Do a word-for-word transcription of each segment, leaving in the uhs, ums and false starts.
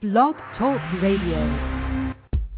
Blog Talk Radio.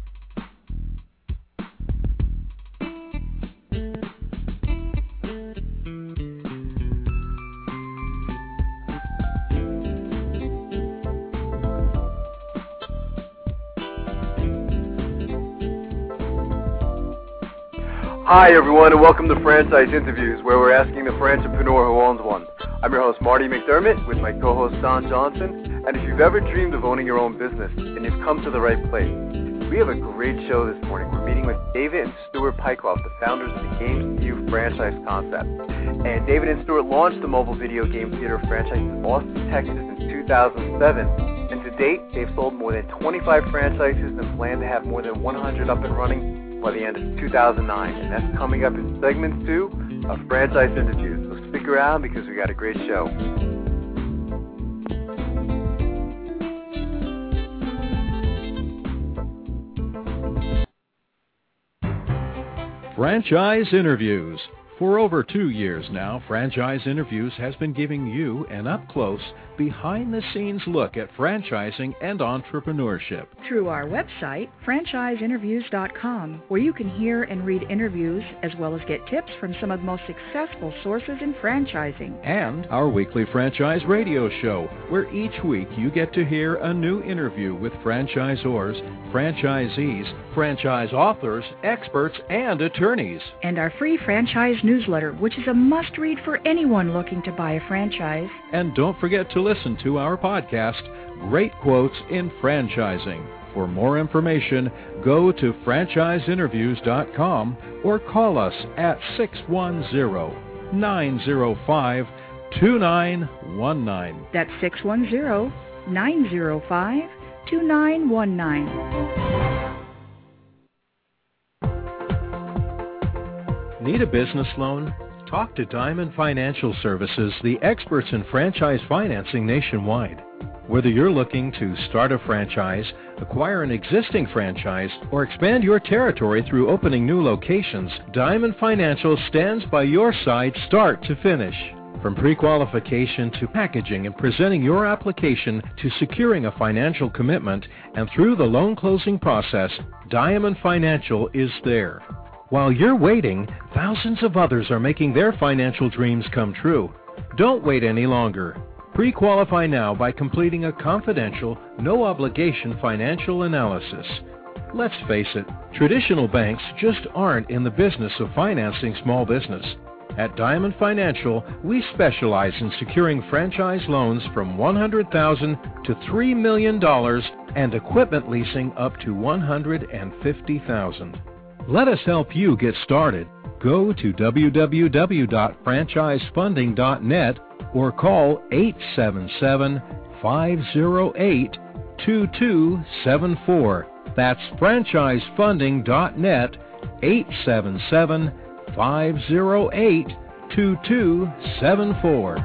Hi everyone, and welcome to Franchise Interviews, where we're asking the franchipreneur who owns one. I'm your host Marty McDermott with my co-host Don Johnson, and if you've ever dreamed of owning your own business, then you've come to the right place. We have a great show this morning. We're meeting with David and Stuart Pycroft, the founders of the GamesView franchise concept. And David and Stuart launched the mobile video game theater franchise in Austin, Texas in two thousand seven. And to date, they've sold more than twenty-five franchises and plan to have more than one hundred up and running by the end of two thousand nine. And that's coming up in segment two of Franchise Interviews. So stick around because we got a great show. Franchise Interviews. For over two years now, Franchise Interviews has been giving you an up-close, behind-the-scenes look at franchising and entrepreneurship. Through our website, franchise interviews dot com, where you can hear and read interviews as well as get tips from some of the most successful sources in franchising. And our weekly franchise radio show, where each week you get to hear a new interview with franchisors, franchisees, franchise authors, experts, and attorneys. And our free franchise newsletter, which is a must-read for anyone looking to buy a franchise. And don't forget to listen to our podcast, Great Quotes in Franchising. For more information, go to franchise interviews dot com or call us at six one zero, nine zero five, two nine one nine. That's six one zero, nine zero five, two nine one nine. Need a business loan? Talk to Diamond Financial Services, the experts in franchise financing nationwide. Whether you're looking to start a franchise, acquire an existing franchise, or expand your territory through opening new locations, Diamond Financial stands by your side start to finish. From pre-qualification to packaging and presenting your application to securing a financial commitment, and through the loan closing process, Diamond Financial is there. While you're waiting, thousands of others are making their financial dreams come true. Don't wait any longer. Pre-qualify now by completing a confidential, no-obligation financial analysis. Let's face it, traditional banks just aren't in the business of financing small business. At Diamond Financial, we specialize in securing franchise loans from one hundred thousand dollars to three million dollars and equipment leasing up to one hundred fifty thousand dollars. Let us help you get started. Go to w w w dot franchise funding dot net or call eight seven seven, five zero eight, two two seven four. That's franchise funding dot net, eight seven seven, five zero eight, two two seven four.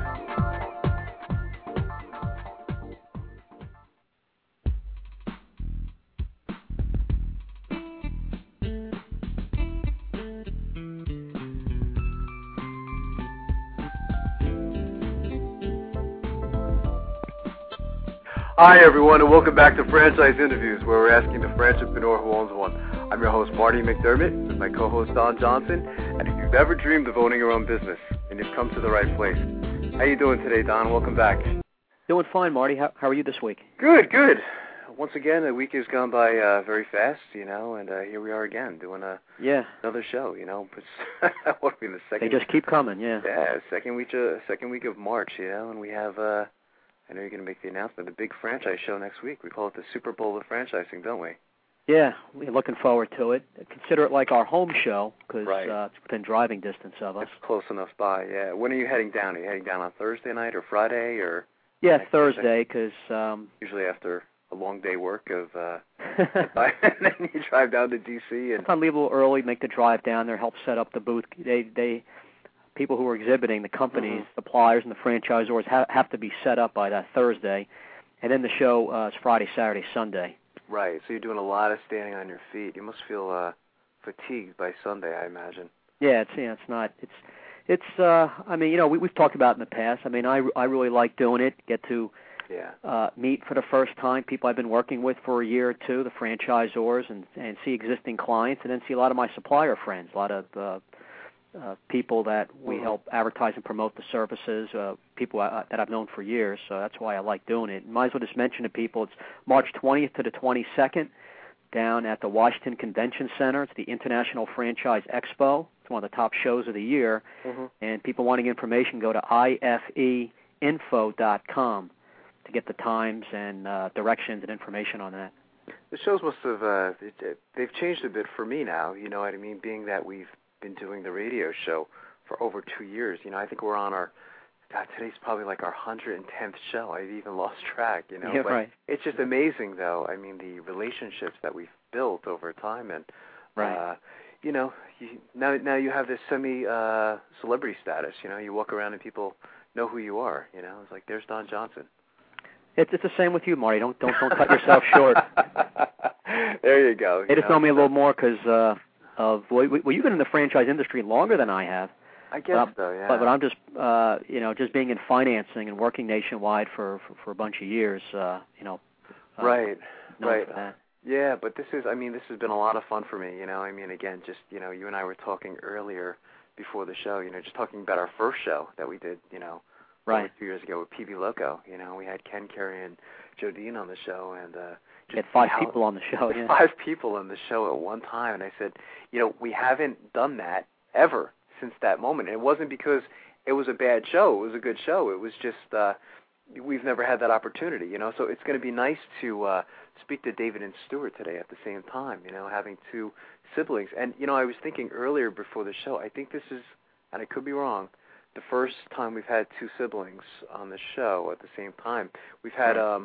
Hi everyone, and welcome back to Franchise Interviews, where we're asking the franchipreneur who owns one. I'm your host Marty McDermott with my co-host Don Johnson, and if you've ever dreamed of owning your own business, then you've come to the right place. How you doing today, Don? Welcome back. Doing fine, Marty. How, how are you this week? Good, good. Once again, a week has gone by uh, very fast, you know, and uh, here we are again doing a yeah another show, you know. What are we in the second? They just keep coming, yeah. Yeah, second week, uh, second week of March, you know, and we have. Uh, I know you're going to make the announcement, the big franchise show next week. We call it the Super Bowl of franchising, don't we? Yeah, we're looking forward to it. Consider it like our home show because right. uh, it's within driving distance of us. It's close enough by, yeah. When are you heading down? Are you heading down on Thursday night or Friday? or? Yeah, Thursday because... Um, usually after a long day work of... Uh, and then you drive down to D C and... I'll leave a little early, make the drive down there, help set up the booth. They... they People who are exhibiting, the companies, mm-hmm. suppliers, and the franchisors ha- have to be set up by that Thursday, and then the show uh, is Friday, Saturday, Sunday. Right, so you're doing a lot of standing on your feet. You must feel uh, fatigued by Sunday, I imagine. Yeah, it's yeah, it's not. It's it's. Uh, I mean, you know, we, we've talked about it in the past. I mean, I, I really like doing it. Get to Yeah. uh, meet for the first time people I've been working with for a year or two, the franchisors, and, and see existing clients, and then see a lot of my supplier friends, a lot of uh, uh, people that we Mm-hmm. help advertise and promote the services, uh, people I, that I've known for years. So that's why I like doing it. Might as well just mention to people it's March twentieth to the twenty-second down at the Washington Convention Center. It's the International Franchise Expo. It's one of the top shows of the year. Mm-hmm. And people wanting information, go to I F E info dot com to get the times and uh, directions and information on that. The shows must have, uh, it, they've changed a bit for me now, you know what I mean, being that we've been doing the radio show for over two years. You know, I think we're on our, God, today's probably like our one hundred tenth show. I've even lost track, you know. Yeah, but right. It's just amazing, though, I mean, the relationships that we've built over time. And, Right. uh, you know, you, now now you have this semi-celebrity uh, status, you know. You walk around and people know who you are, you know. It's like, there's Don Johnson. It's, it's the same with you, Marty. Don't don't don't cut yourself short. There you go. They you just know me a little more because uh, of well, well, you've been in the franchise industry longer than I have. I guess but so, yeah. But, but I'm just, uh, you know, just being in financing and working nationwide for, for, for a bunch of years, uh, you know. Uh, right, known right. for that. Yeah, but this is, I mean, this has been a lot of fun for me, you know. I mean, again, just, you know, you and I were talking earlier before the show, you know, just talking about our first show that we did, you know, right. over two years ago with P B Loco. You know, we had Ken Carey and Joe Dean on the show, and uh, You had five people on the show, yeah. Five people on the show at one time, and I said, you know, we haven't done that ever since that moment. And it wasn't because it was a bad show. It was a good show. It was just uh, we've never had that opportunity, you know. So it's going to be nice to uh, speak to David and Stuart today at the same time, you know, having two siblings. And, you know, I was thinking earlier before the show, I think this is, and I could be wrong, the first time we've had two siblings on the show at the same time. We've had, um,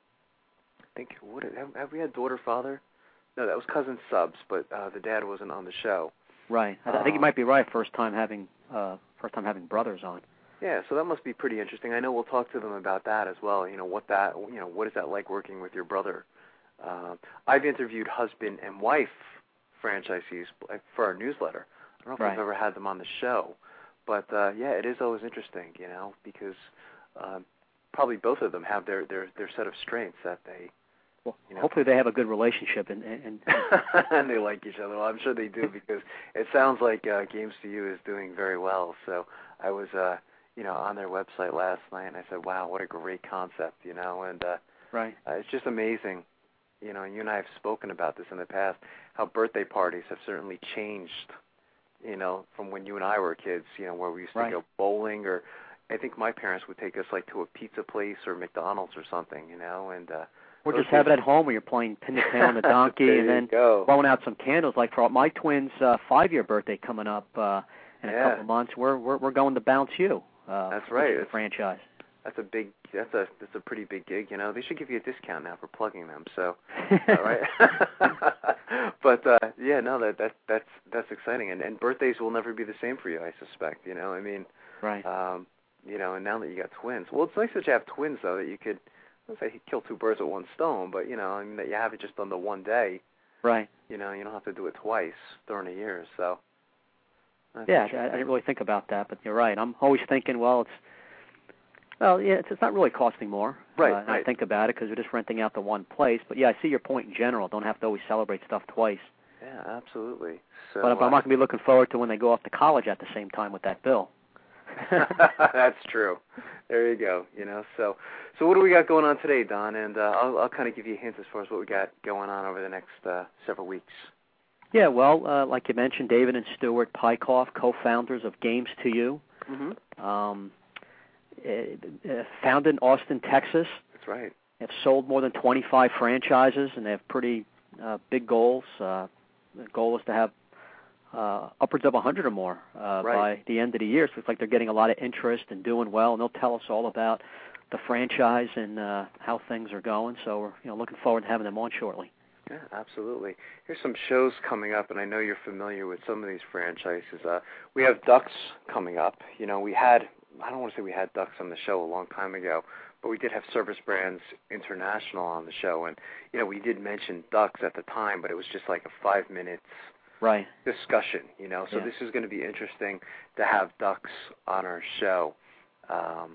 I think, what have, have we had daughter, father? No, that was cousin subs, but uh, the dad wasn't on the show. Right. I, I think you might be right. First time having, uh, first time having brothers on. Yeah, so that must be pretty interesting. I know we'll talk to them about that as well. You know, what that, you know, what is that like working with your brother? Uh, I've interviewed husband and wife franchisees for our newsletter. I don't know if Right. we've ever had them on the show, but uh, yeah, it is always interesting, you know, because uh, probably both of them have their, their, their set of strengths that they. Well, you know, hopefully they have a good relationship and and, and they like each other. Well, I'm sure they do because it sounds like uh, Games to You is doing very well. So I was, uh, you know, on their website last night, and I said, "Wow, what a great concept!" You know, and uh, right. uh, it's just amazing. You know, and you and I have spoken about this in the past. How birthday parties have certainly changed. You know, from when you and I were kids. You know, where we used to Right. go bowling, or I think my parents would take us like to a pizza place or McDonald's or something. You know, and uh, Or just have it at home where you're playing pin the tail on the donkey there and then you go. blowing out some candles. Like for my twins' uh, five-year birthday coming up uh, in Yeah. a couple of months, we're we're we're going to Bounce You. Uh, That's which right. is the It's- franchise. That's a big. That's a that's a pretty big gig. You know, they should give you a discount now for plugging them. So, all right. But uh, yeah, no, that that that's that's exciting. And and birthdays will never be the same for you, I suspect. You know, I mean, Right. um, you know, and now that you got twins, well, it's nice that you have twins though, that you could, let's say, kill two birds with one stone. But you know, I mean, that you have it just on the one day. Right. You know, you don't have to do it twice during a year. So. that's Yeah, I, I interesting. didn't really think about that, but you're right. I'm always thinking, well, it's well, yeah, it's, it's not really costing more. Right, Uh, and right. I think about it because we're just renting out the one place. But yeah, I see your point in general. Don't have to always celebrate stuff twice. Yeah, absolutely. So, but, but I'm uh, not going to be looking forward to when they go off to college at the same time with that bill. That's true. There you go. You know, so so what do we got going on today, Don? And uh, I'll I'll kind of give you a hint as far as what we got going on over the next uh, several weeks. Yeah, well, uh, like you mentioned, David and Stuart Pykoff, co-founders of Games to You, Mm-hmm. um, uh, uh, founded in Austin, Texas. That's right. Have sold more than twenty-five franchises, and they have pretty uh, big goals. Uh, the goal is to have uh, upwards of one hundred or more uh, Right. by the end of the year. So it's like they're getting a lot of interest and doing well, and they'll tell us all about the franchise and uh, how things are going. So we're you know looking forward to having them on shortly. Yeah, absolutely. Here's some shows coming up, and I know you're familiar with some of these franchises. Uh, we have Ducks coming up. You know, we had, I don't want to say we had Ducks on the show a long time ago, but we did have Service Brands International on the show. And, you know, we did mention Ducks at the time, but it was just like a five minutes Right. discussion, you know. So Yeah. this is going to be interesting to have Ducks on our show. Um,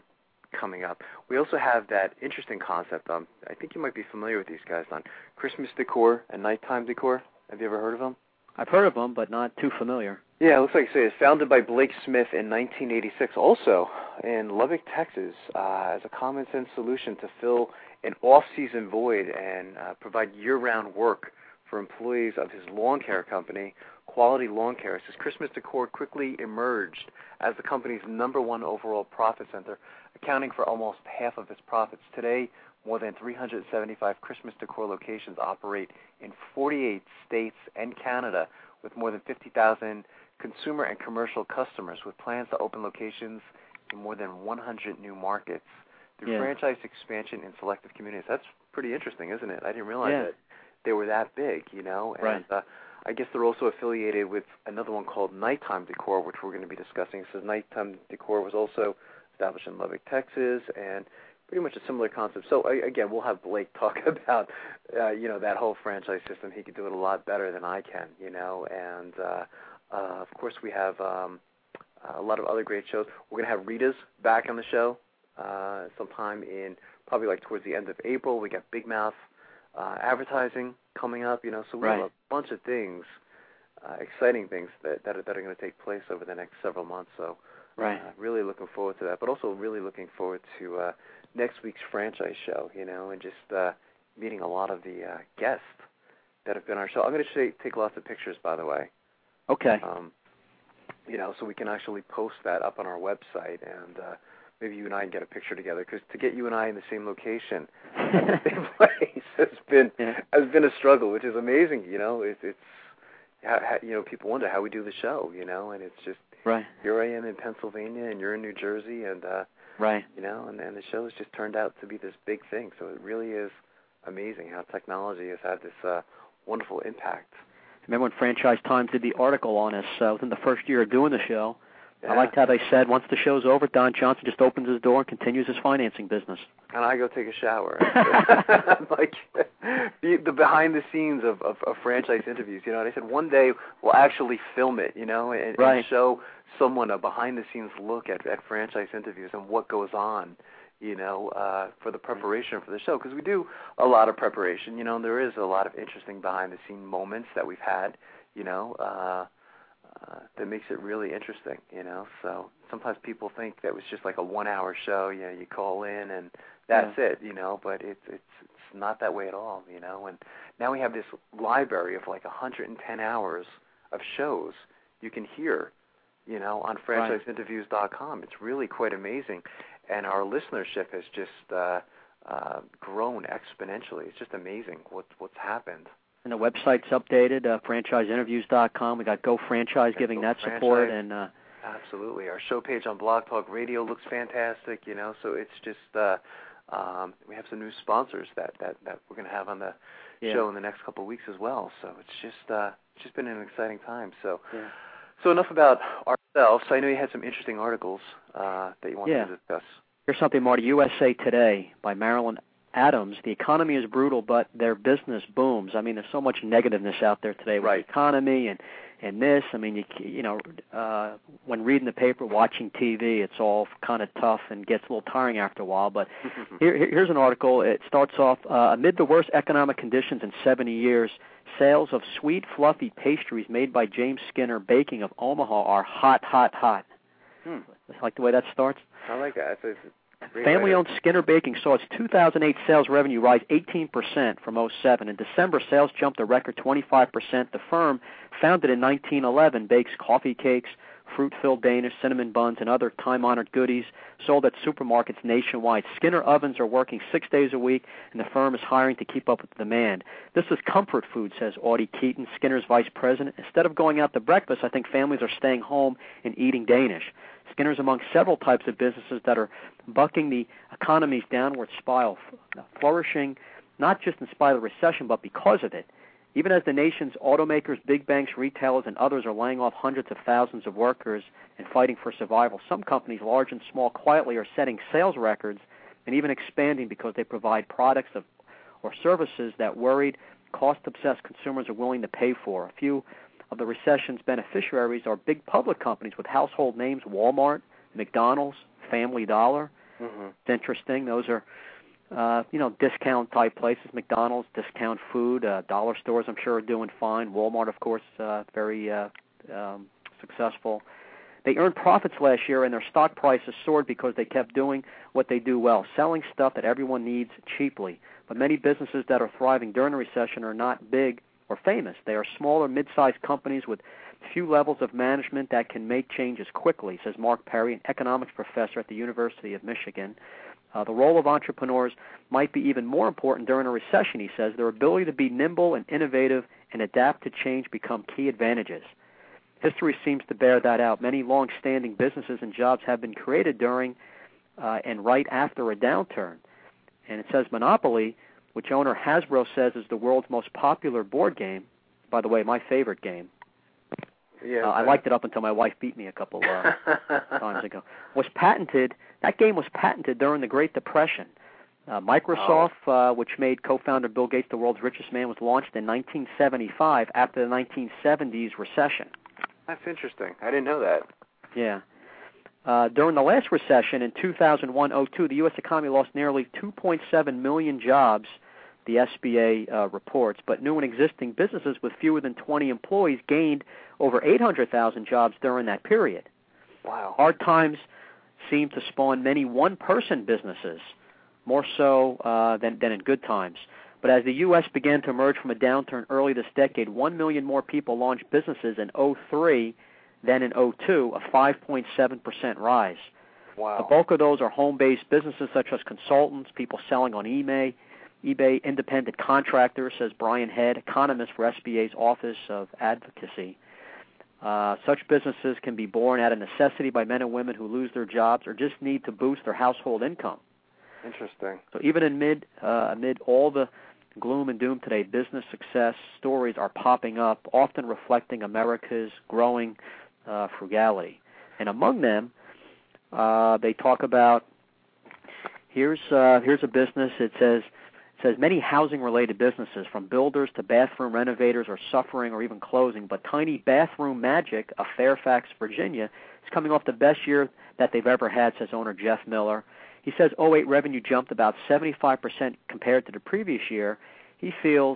coming up. We also have that interesting concept. Um, I think you might be familiar with these guys, Don. Christmas decor and nighttime decor. Have you ever heard of them? I've heard of them, but not too familiar. Yeah, it looks like it is. Founded by Blake Smith in nineteen eighty-six, also in Lubbock, Texas, uh, as a common sense solution to fill an off-season void and uh, provide year-round work for employees of his lawn care company, Quality Lawn Care. His Christmas decor quickly emerged as the company's number one overall profit center, accounting for almost half of its profits. Today, more than three hundred seventy-five Christmas decor locations operate in forty-eight states and Canada, with more than fifty thousand consumer and commercial customers, with plans to open locations in more than one hundred new markets through yeah. franchise expansion in selective communities. That's pretty interesting, isn't it? I didn't realize yeah. that they were that big, you know. And right. uh, I guess they're also affiliated with another one called Nighttime Decor, which we're going to be discussing. It says Nighttime Decor was also established in Lubbock, Texas, and pretty much a similar concept. So I, again, we'll have Blake talk about, uh, you know, that whole franchise system. He could do it a lot better than I can, you know. And uh, uh, of course, we have um, a lot of other great shows. We're going to have Rita's back on the show uh, sometime in probably like towards the end of April. We got Big Mouth uh, advertising coming up, you know. So we right. have a bunch of things, uh, exciting things that that are, that are going to take place over the next several months. So right. uh, really looking forward to that, but also really looking forward to uh, next week's franchise show, you know, and just uh, meeting a lot of the uh, guests that have been on our show. I'm going to take lots of pictures, by the way. Okay. Um, you know, so we can actually post that up on our website, and uh, maybe you and I can get a picture together, because to get you and I in the same location, at the same place, has been yeah. has been a struggle, which is amazing. You know, it's, it's how, how, you know, people wonder how we do the show, you know, and it's just right. here I am in Pennsylvania, and you're in New Jersey, and uh, right. you know, and, and the show has just turned out to be this big thing. So it really is amazing how technology has had this uh, wonderful impact. Remember when Franchise Times did the article on us uh, within the first year of doing the show? Yeah. I liked how they said once the show's over, Don Johnson just opens his door and continues his financing business. And I go take a shower. Like the, the behind the scenes of, of, of franchise interviews, you know. And I said one day we'll actually film it, you know, and, right. and show someone a behind the scenes look at, at franchise interviews and what goes on, you know, uh, for the preparation for the show. Because we do a lot of preparation, you know, and there is a lot of interesting behind the scene moments that we've had, you know, uh, uh, that makes it really interesting, you know. So sometimes people think that it was just like a one-hour show, you know, you call in and that's yeah. it, you know. But it's it's it's not that way at all, you know. And now we have this library of like one hundred ten hours of shows you can hear, you know, on franchise interviews dot com. It's really quite amazing, and our listenership has just uh, uh, grown exponentially. It's just amazing what what's happened. And the website's updated, uh, franchise interviews dot com. We got Go Franchise giving Go that Franchise. support. and uh, Absolutely. Our show page on Blog Talk Radio looks fantastic, you know, so it's just, uh, um, we have some new sponsors that, that, that we're going to have on the yeah. show in the next couple of weeks as well. So it's just, uh, it's just been an exciting time. So, yeah. so enough about ourselves. I know you had some interesting articles uh, that you wanted yeah. to discuss. Here's something, Marty. U S A Today by Marilyn Adams. The economy is brutal, but their business booms. I mean, there's so much negativeness out there today with right. the economy and, and this. I mean, you you know, uh, when reading the paper, watching T V, it's all kind of tough and gets a little tiring after a while. But here, here's an article. It starts off, uh, amid the worst economic conditions in seventy years, sales of sweet, fluffy pastries made by James Skinner Baking of Omaha are hot, hot, hot. Hmm. Like the way that starts? I like that. It's, it's Family-owned Skinner Baking saw its two thousand eight sales revenue rise eighteen percent from oh seven. In December, sales jumped a record twenty-five percent. The firm, founded in nineteen eleven, bakes coffee cakes, fruit-filled Danish, cinnamon buns, and other time-honored goodies sold at supermarkets nationwide. Skinner ovens are working six days a week, and the firm is hiring to keep up with the demand. This is comfort food, says Audie Keaton, Skinner's vice president. Instead of going out to breakfast, I think families are staying home and eating Danish. Skinner's among several types of businesses that are bucking the economy's downward spiral, flourishing not just in spite of the recession, but because of it. Even as the nation's automakers, big banks, retailers, and others are laying off hundreds of thousands of workers and fighting for survival, some companies, large and small, quietly are setting sales records and even expanding because they provide products of, or services that worried, cost-obsessed consumers are willing to pay for. A few of the recession's beneficiaries are big public companies with household names: Walmart, McDonald's, Family Dollar. Mm-hmm. It's interesting. Those are, uh, you know, discount-type places, McDonald's, discount food, uh, dollar stores I'm sure are doing fine. Walmart, of course, uh, very uh, um, successful. They earned profits last year, and their stock prices soared because they kept doing what they do well, selling stuff that everyone needs cheaply. But many businesses that are thriving during the recession are not big or famous. They are smaller, mid-sized companies with few levels of management that can make changes quickly, says Mark Perry, an economics professor at the University of Michigan. Uh, the role of entrepreneurs might be even more important during a recession, he says. Their ability to be nimble and innovative and adapt to change become key advantages. History seems to bear that out. Many long-standing businesses and jobs have been created during uh, and right after a downturn. And it says Monopoly, which owner Hasbro says is the world's most popular board game, by the way, my favorite game. Yeah, uh, I liked it up until my wife beat me a couple uh, times ago. Was patented. That game was patented during the Great Depression. Uh, Microsoft, oh. uh, which made co-founder Bill Gates the world's richest man, was launched in nineteen seventy-five after the nineteen seventies recession. That's interesting. I didn't know that. Yeah. Uh, during the last recession in two thousand one oh two, the U S economy lost nearly two point seven million jobs, the S B A uh, reports, but new and existing businesses with fewer than twenty employees gained over eight hundred thousand jobs during that period. Wow. Hard times seem to spawn many one-person businesses, more so uh, than, than in good times. But as the U S began to emerge from a downturn early this decade, one million more people launched businesses in oh three than in oh two, a five point seven percent rise. Wow. The bulk of those are home-based businesses such as consultants, people selling on eBay, eBay, independent contractors, says Brian Head, economist for S B A's Office of Advocacy. Uh, such businesses can be born out of necessity by men and women who lose their jobs or just need to boost their household income. Interesting. So even amid, uh, amid all the gloom and doom today, business success stories are popping up, often reflecting America's growing uh, frugality. And among them, uh, they talk about, here's uh, here's a business, it says, it says many housing-related businesses, from builders to bathroom renovators, are suffering or even closing, but Tiny Bathroom Magic of Fairfax, Virginia, is coming off the best year that they've ever had, says owner Jeff Miller. He says oh eight revenue jumped about seventy-five percent compared to the previous year. He feels,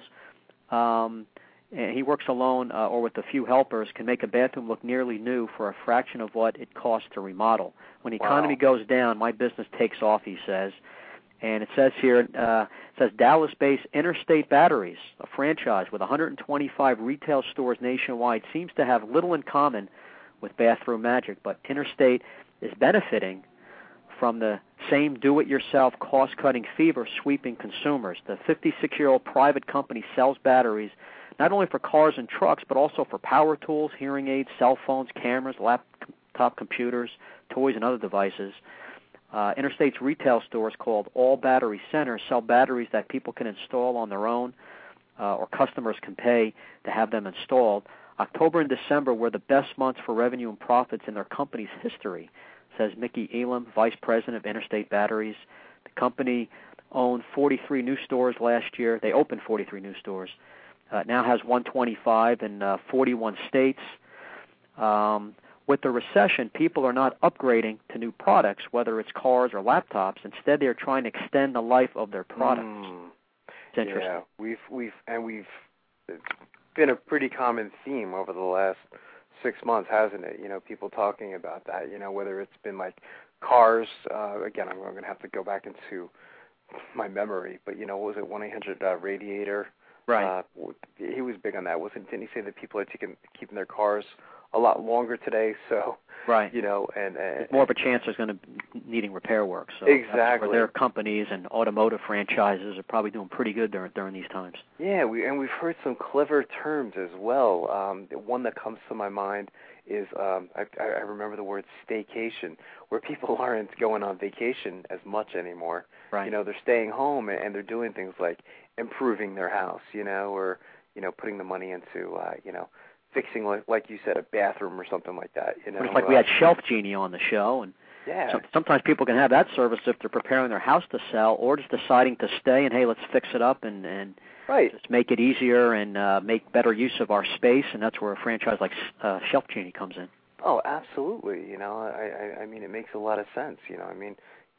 um, and he works alone uh, or with a few helpers, can make a bathroom look nearly new for a fraction of what it costs to remodel. When the economy wow. goes down, my business takes off, he says. And it says here, uh, it says Dallas-based Interstate Batteries, a franchise with one hundred twenty-five retail stores nationwide, seems to have little in common with Bathroom Magic, but Interstate is benefiting from the same do-it-yourself cost-cutting fever sweeping consumers. The fifty-six-year-old private company sells batteries not only for cars and trucks, but also for power tools, hearing aids, cell phones, cameras, laptop computers, toys, and other devices. Uh, Interstate's retail stores, called All Battery Centers, sell batteries that people can install on their own uh, or customers can pay to have them installed. October and December were the best months for revenue and profits in their company's history, says Mickey Elam, vice president of Interstate Batteries. The company owned forty-three new stores last year. They opened forty-three new stores. Uh, now has one hundred twenty-five in uh, forty-one states. Um, with the recession, people are not upgrading to new products, whether it's cars or laptops. Instead, they're trying to extend the life of their products. Mm. It's interesting. Yeah, we've we've and we've it's been a pretty common theme over the last six months, hasn't it? You know, people talking about that. You know, whether it's been like cars. Uh, again, I'm, I'm going to have to go back into my memory, but you know, what was it, one eight hundred uh, Radiator? Right. Uh, he was big on that. Wasn't? Didn't he say that people are taking, keeping their cars a lot longer today? So, right. You know, and, and there's more of a chance there's going to be needing repair work. So exactly. Their companies and automotive franchises are probably doing pretty good during during these times. Yeah, we and we've heard some clever terms as well. Um, one that comes to my mind is um, I, I remember the word staycation, where people aren't going on vacation as much anymore. Right. You know, they're staying home and they're doing things like improving their house, you know, or you know, putting the money into uh, you know, fixing, like, like you said, a bathroom or something like that. You know, it's like uh, we had Shelf Genie on the show, and yeah. so, sometimes people can have that service if they're preparing their house to sell, or just deciding to stay and hey, let's fix it up and and right. just make it easier and uh, make better use of our space, and that's where a franchise like uh, Shelf Genie comes in. Oh, absolutely. You know, I, I I mean, it makes a lot of sense. You know, I mean,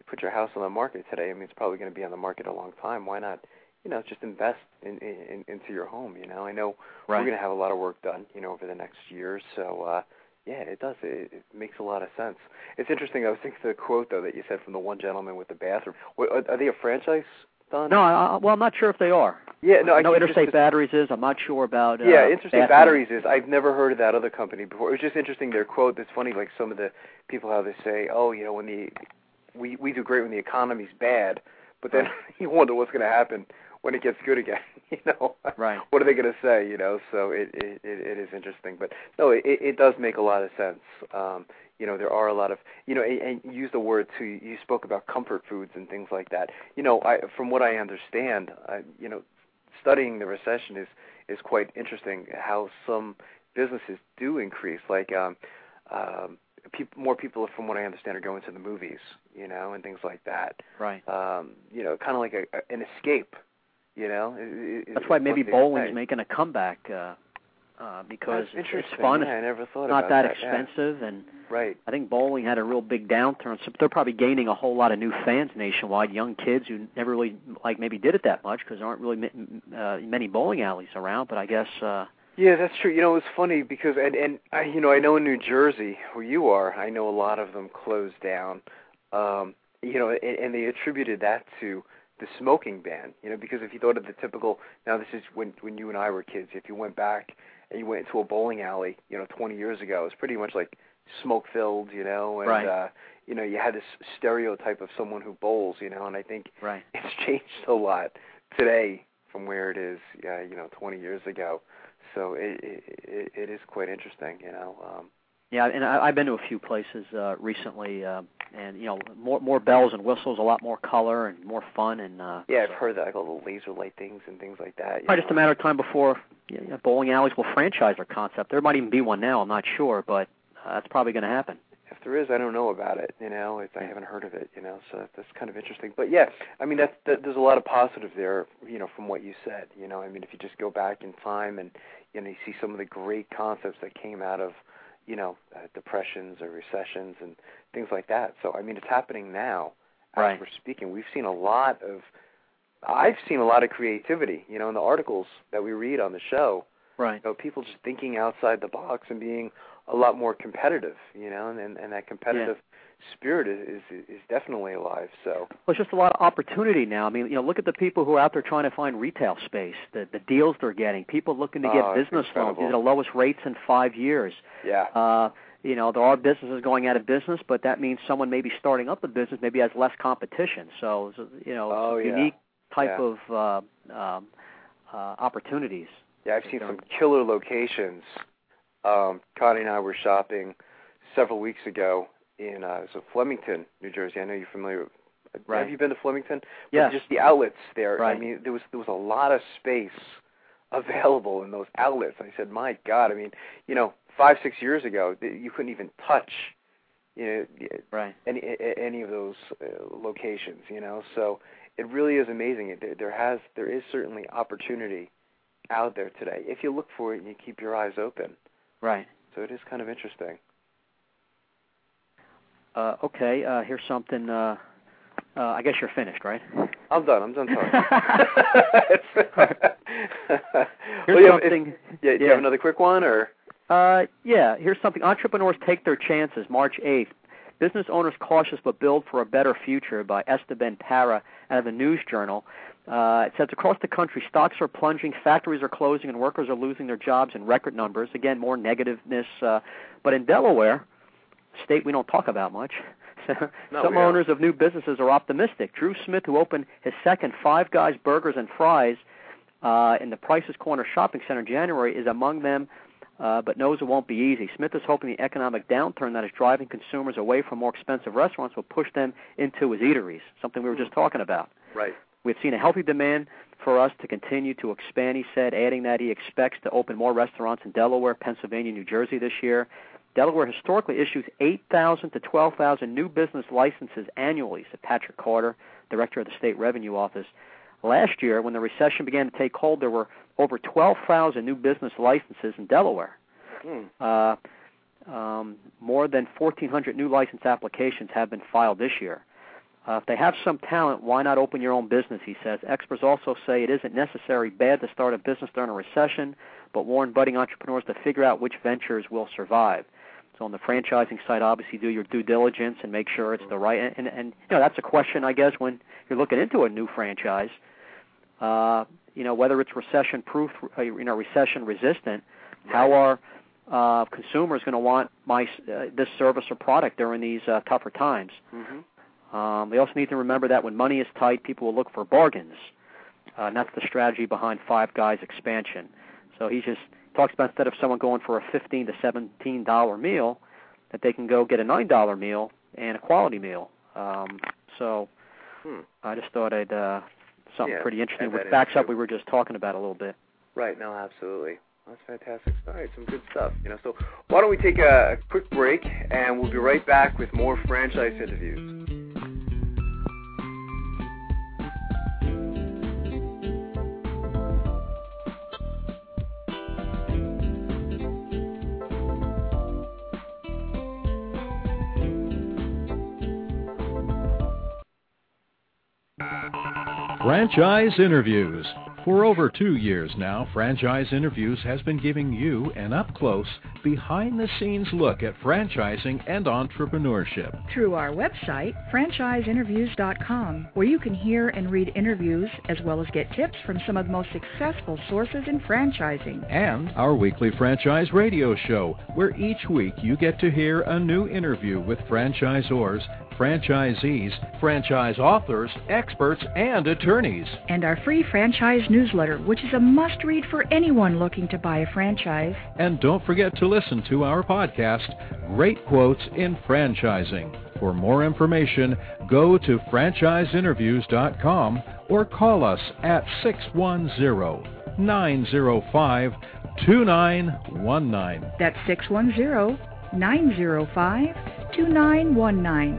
put your house on the market today, I mean, it's probably going to be on the market a long time. Why not, you know, just invest in, in, into your home, you know? I know right. we're going to have a lot of work done, you know, over the next year. So, uh, yeah, it does. It, it makes a lot of sense. It's interesting. I was thinking the quote, though, that you said from the one gentleman with the bathroom. What, are, are they a franchise, Don? No, I, well, I'm not sure if they are. Yeah, no, I know Interstate just, Batteries is. I'm not sure about. Uh, yeah, Interstate Batteries. Batteries is. I've never heard of that other company before. It was just interesting their quote. It's funny, like some of the people how they say, oh, you know, when the we we do great when the economy's bad, but then you wonder what's going to happen when it gets good again. You know, right? What are they going to say? You know, so it it, it is interesting, but no, it it does make a lot of sense. Um, You know, there are a lot of, you know, and, and you used the word too, you spoke about comfort foods and things like that. You know, I, from what I understand, I, you know, studying the recession is, is quite interesting how some businesses do increase. Like, um, um, people, more people, from what I understand, are going to the movies, you know, and things like that. Right. Um, you know, kind of like a, a, an escape, you know. Is, That's why maybe bowling's say. making a comeback. Uh, Uh, because That's it's fun. Yeah, I never thought it's not about that, that expensive, yeah. and right. I think bowling had a real big downturn. So they're probably gaining a whole lot of new fans nationwide, young kids who never really like maybe did it that much because there aren't really uh, many bowling alleys around. But I guess. Uh, yeah, that's true. You know, it's funny because and and I, you know I know in New Jersey where you are, I know a lot of them closed down. Um, you know, and, and they attributed that to the smoking ban. You know, because if you thought of the typical, now this is when when you and I were kids. If you went back and you went into a bowling alley, you know, twenty years ago, it was pretty much like smoke-filled, you know, and, right. uh, you know, you had this stereotype of someone who bowls, you know, and I think right. it's changed a lot today from where it is, uh, you know, twenty years ago. So it, it, it is quite interesting, you know. Um, yeah, and I, I've been to a few places uh, recently, uh, and, you know, more more bells and whistles, a lot more color and more fun. and uh, Yeah, I've heard that, like all the laser light things and things like that. Probably just a matter of time before you know, bowling alleys will franchise their concept. There might even be one now, I'm not sure, but uh, that's probably going to happen. If there is, I don't know about it, you know. It's, I haven't heard of it, you know, so that's kind of interesting. But, yeah, I mean, that's, that, there's a lot of positive there, you know, from what you said. You know, I mean, if you just go back in time and, you know, you see some of the great concepts that came out of, you know, uh, depressions or recessions and things like that. So, I mean, it's happening now as right. we're speaking. We've seen a lot of, I've seen a lot of creativity, you know, in the articles that we read on the show. Right. You know, people just thinking outside the box and being a lot more competitive, you know, and, and that competitive yeah. spirit is, is is definitely alive. So well, it's just a lot of opportunity now. I mean, you know, look at the people who are out there trying to find retail space, the the deals they're getting, people looking to get oh, business loans. These are the lowest rates in five years. Yeah. Uh, you know, there are businesses going out of business, but that means someone maybe starting up a business maybe has less competition. So, you know, oh, it's a yeah. unique type yeah. of uh, um, uh, opportunities. Yeah, I've seen some killer locations. Um, Connie and I were shopping several weeks ago in uh, so Flemington, New Jersey. I know you're familiar with. Right. Have you been to Flemington? Yes. Just the outlets there. Right. I mean, there was there was a lot of space available in those outlets. I said, my God. I mean, you know, five six years ago, you couldn't even touch, you know, right. any any of those uh, locations. You know, so it really is amazing. There, there has there is certainly opportunity out there today if you look for it and you keep your eyes open. Right. So it is kind of interesting. Uh, okay, uh, here's something. Uh, uh, I guess you're finished, right? I'm done. I'm done talking. here's well, something. If, yeah, do yeah. you have another quick one, or? Uh, yeah, here's something. Entrepreneurs take their chances. March eighth. Business owners cautious but build for a better future by Esteban Para out of the News Journal. Uh, it says across the country, stocks are plunging, factories are closing, and workers are losing their jobs in record numbers. Again, more negativeness. Uh, but in Delaware, a state we don't talk about much, no, some owners of new businesses are optimistic. Drew Smith, who opened his second Five Guys Burgers and Fries uh, in the Price's Corner Shopping Center in January, is among them, uh, but knows it won't be easy. Smith is hoping the economic downturn that is driving consumers away from more expensive restaurants will push them into his eateries, something we were just talking about. Right. We've seen a healthy demand for us to continue to expand, he said, adding that he expects to open more restaurants in Delaware, Pennsylvania, New Jersey this year. Delaware historically issues eight thousand to twelve thousand new business licenses annually, said Patrick Carter, director of the State Revenue Office. Last year, when the recession began to take hold, there were over twelve thousand new business licenses in Delaware. Hmm. Uh, um, more than fourteen hundred new license applications have been filed this year. Uh, if they have some talent, why not open your own business, he says. Experts also say it isn't necessarily bad to start a business during a recession, but warn budding entrepreneurs to figure out which ventures will survive. So on the franchising side, obviously do your due diligence and make sure it's the right. And, and, and you know, that's a question, I guess, when you're looking into a new franchise. Uh, you know, whether it's recession-proof, you know, recession-resistant. How are uh, consumers going to want my uh, this service or product during these uh, tougher times? Mm-hmm. Um, they also need to remember that when money is tight, people will look for bargains, uh, and that's the strategy behind Five Guys expansion. So he just talks about instead of someone going for a fifteen to seventeen dollar meal, that they can go get a nine dollar meal and a quality meal. Um, so hmm. I just thought I'd uh, something yeah, pretty interesting, which backs up we were just talking about a little bit. Right. No, absolutely. That's fantastic. All right, some good stuff. You know, so why don't we take a, a quick break, and we'll be right back with more franchise interviews. Franchise Interviews. For over two years now, Franchise Interviews has been giving you an up-close, behind-the-scenes look at franchising and entrepreneurship. Through our website, franchise interviews dot com, where you can hear and read interviews as well as get tips from some of the most successful sources in franchising. And our weekly franchise radio show, where each week you get to hear a new interview with franchisors, franchisees, franchise authors, experts, and attorneys. And our free franchise newsletter, which is a must-read for anyone looking to buy a franchise. And don't forget to listen to our podcast, Great Quotes in Franchising. For more information, go to franchise interviews dot com or call us at six one zero, nine zero five, two nine one nine. That's six one zero, nine zero five, two nine one nine.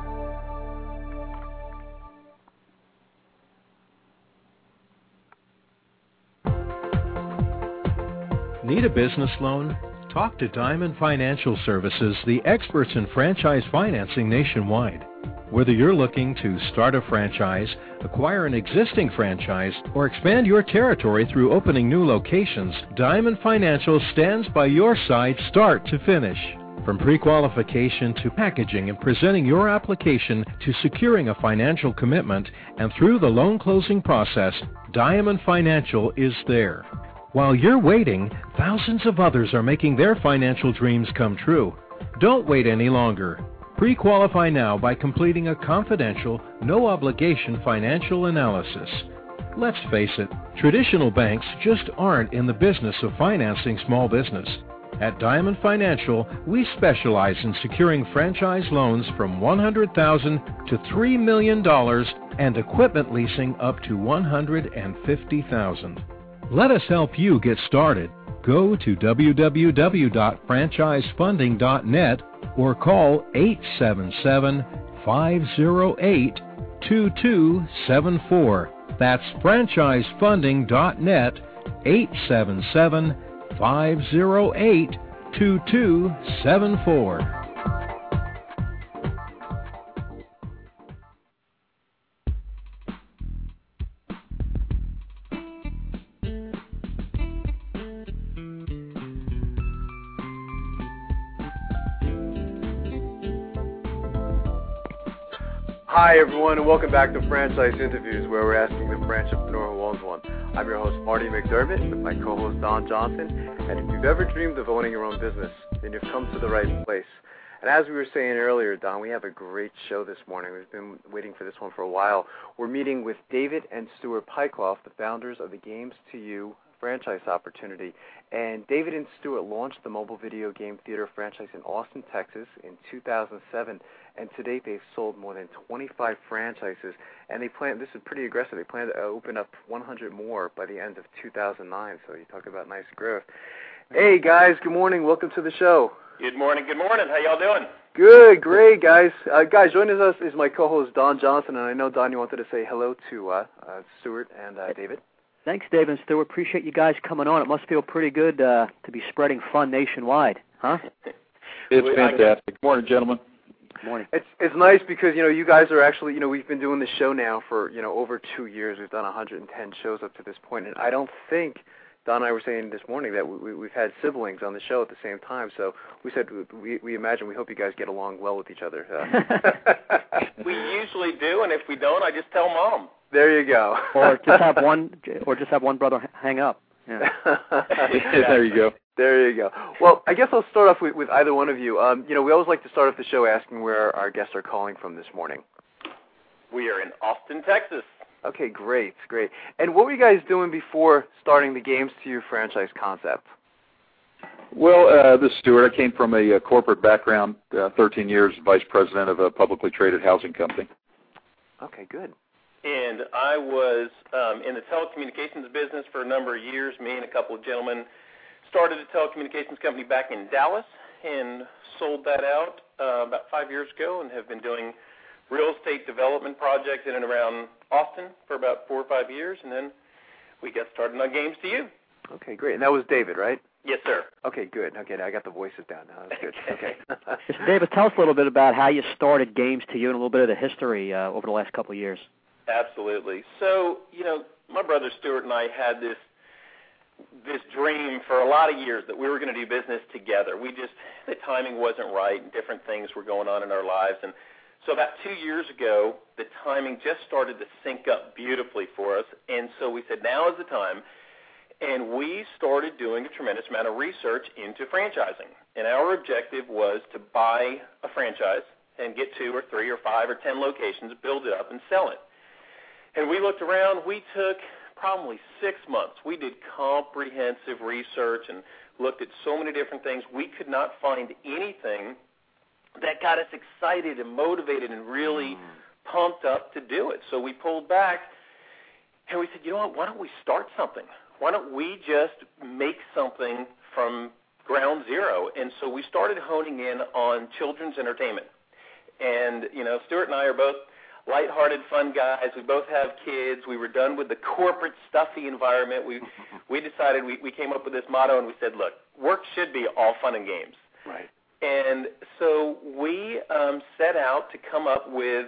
Need a business loan? Talk to Diamond Financial Services, the experts in franchise financing nationwide. Whether you're looking to start a franchise, acquire an existing franchise, or expand your territory through opening new locations, Diamond Financial stands by your side start to finish. From pre-qualification to packaging and presenting your application to securing a financial commitment, and through the loan closing process, Diamond Financial is there. While you're waiting, thousands of others are making their financial dreams come true. Don't wait any longer. Pre-qualify now by completing a confidential, no-obligation financial analysis. Let's face it, traditional banks just aren't in the business of financing small business. At Diamond Financial, we specialize in securing franchise loans from one hundred thousand dollars to three million dollars and equipment leasing up to one hundred fifty thousand dollars. Let us help you get started. Go to w w w dot franchise funding dot net or call eight seven seven, five zero eight, two two seven four. That's franchise funding dot net, eight seven seven, five zero eight, two two seven four. Hi, everyone, and welcome back to Franchise Interviews, where we're asking the franchipreneur who owns one. I'm your host, Marty McDermott, with my co-host, Don Johnson. And if you've ever dreamed of owning your own business, then you've come to the right place. And as we were saying earlier, Don, we have a great show this morning. We've been waiting for this one for a while. We're meeting with David and Stuart Pycroft, the founders of the Games to You franchise opportunity. And David and Stuart launched the mobile video game theater franchise in Austin, Texas in two thousand seven. And to date, they've sold more than twenty-five franchises. And they plan, this is pretty aggressive, they plan to open up one hundred more by the end of two thousand nine. So you talk about nice growth. Hey, guys, good morning. Welcome to the show. Good morning. Good morning. How y'all doing? Good, great, guys. Uh, guys, joining us is my co-host, Don Johnson. And I know, Don, you wanted to say hello to uh, uh, Stuart and uh, David. Thanks, David and Stuart. Appreciate you guys coming on. It must feel pretty good uh, to be spreading fun nationwide, huh? It's fantastic. Good morning, gentlemen. Morning. It's it's nice because, you know, you guys are actually, you know, we've been doing this show now for, you know, over two years. We've done one hundred ten shows up to this point, and I don't think, Don and I were saying this morning that we, we've had siblings on the show at the same time, so we said we, we imagine, we hope you guys get along well with each other. Uh, we usually do, and if we don't, I just tell Mom. There you go. Or just have one, or just have one brother hang up. Yeah. There you go. There you go. Well, I guess I'll start off with, with either one of you. Um, you know, we always like to start off the show asking where our guests are calling from this morning. We are in Austin, Texas. Okay, great, great. And what were you guys doing before starting the Games to You franchise concept? Well, uh, this is Stuart. I came from a, a corporate background, uh, thirteen years, vice president of a publicly traded housing company. Okay, good. And I was um, in the telecommunications business for a number of years. Me and a couple of gentlemen started a telecommunications company back in Dallas and sold that out uh, about five years ago and have been doing real estate development projects in and around Austin for about four or five years, and then we got started on Games to You. Okay, great. And that was David, right? Yes, sir. Okay, good. Okay, now I got the voices down now. That's good. Okay. So David, tell us a little bit about how you started Games to You and a little bit of the history uh, over the last couple of years. Absolutely. So, you know, my brother Stuart and I had this this dream for a lot of years that we were going to do business together. We just, the timing wasn't right and different things were going on in our lives. And so about two years ago, the timing just started to sync up beautifully for us. And so we said, now is the time. And we started doing a tremendous amount of research into franchising. And our objective was to buy a franchise and get two or three or five or ten locations, build it up, and sell it. And we looked around. We took probably six months. We did comprehensive research and looked at so many different things. We could not find anything that got us excited and motivated and really pumped up to do it. So we pulled back, and we said, you know what, why don't we start something? Why don't we just make something from ground zero? And so we started honing in on children's entertainment. And, you know, Stuart and I are both lighthearted, fun guys. We both have kids. We were done with the corporate, stuffy environment. We we decided, we, we came up with this motto, and we said, look, work should be all fun and games. Right. And so we um, set out to come up with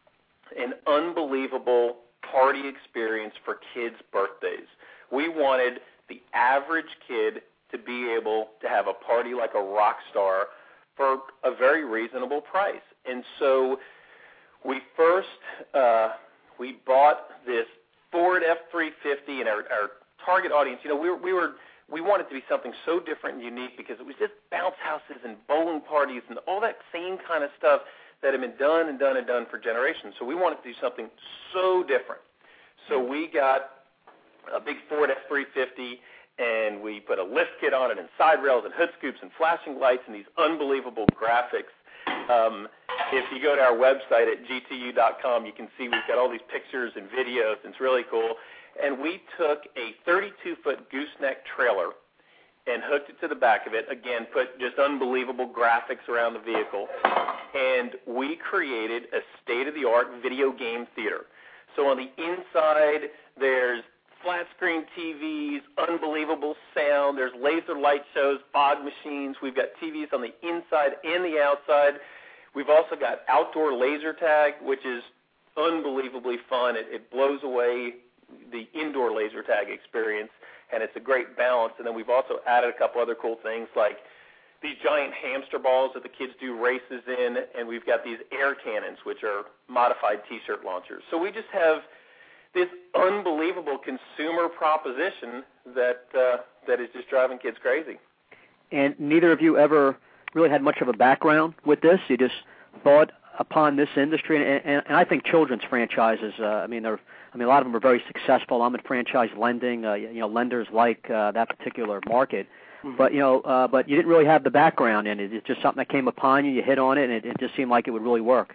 an unbelievable party experience for kids' birthdays. We wanted the average kid to be able to have a party like a rock star for a very reasonable price. And so we first, uh, we bought this Ford F three fifty, and our, our target audience, you know, we were, we were, we wanted to be something so different and unique because it was just bounce houses and bowling parties and all that same kind of stuff that had been done and done and done for generations. So we wanted to do something so different. So we got a big Ford F three fifty, and we put a lift kit on it and side rails and hood scoops and flashing lights and these unbelievable graphics. Um, if you go to our website at G T U dot com, you can see we've got all these pictures and videos. It's really cool. And we took a thirty-two foot gooseneck trailer and hooked it to the back of it. Again, put just unbelievable graphics around the vehicle. And we created a state-of-the-art video game theater. So on the inside, there's flat-screen T Vs, unbelievable sound. There's laser light shows, fog machines. We've got T Vs on the inside and the outside. We've also got outdoor laser tag, which is unbelievably fun. It, it blows away the indoor laser tag experience, and it's a great balance. And then we've also added a couple other cool things like these giant hamster balls that the kids do races in, and we've got these air cannons, which are modified T-shirt launchers. So we just have this unbelievable consumer proposition that uh, that is just driving kids crazy. And neither of you ever really had much of a background with this. You just thought upon this industry, and, and, and I think children's franchises. Uh, I mean, they're. I mean, a lot of them are very successful. I'm in franchise lending. Uh, you know, lenders like uh, that particular market. Mm-hmm. But you know, uh, but you didn't really have the background in it. It's just something that came upon you. You hit on it, and it, it just seemed like it would really work.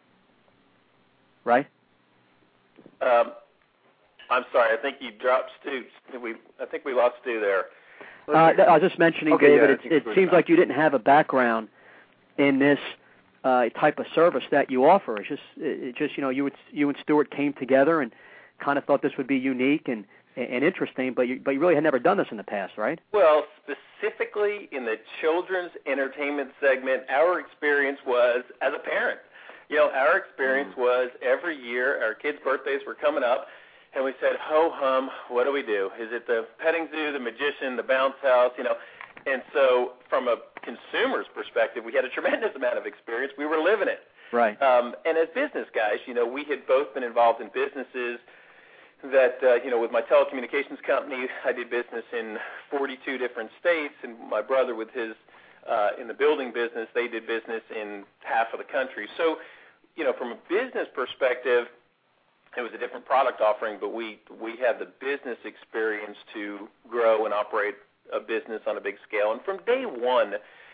Right? Um, I'm sorry. I think you dropped Stu. We, I think we lost Stu there. Uh, I was just mentioning, okay, David, yeah, it, it seems like you didn't have a background in this uh, type of service that you offer. It's just, it just you know, you, you and Stuart came together and kind of thought this would be unique and and, and interesting, but you, but you really had never done this in the past, right? Well, specifically in the children's entertainment segment, our experience was as a parent. You know, our experience mm. was every year our kids' birthdays were coming up, and we said, ho hum, what do we do? Is it the petting zoo, the magician, the bounce house, you know? And so from a consumer's perspective, we had a tremendous amount of experience. We were living it. Right. Um, and as business guys, you know, we had both been involved in businesses that, uh, you know, with my telecommunications company, I did business in forty-two different states, and my brother with his, uh, in the building business, they did business in half of the country. So, you know, from a business perspective, it was a different product offering, but we, we had the business experience to grow and operate a business on a big scale. And from day one,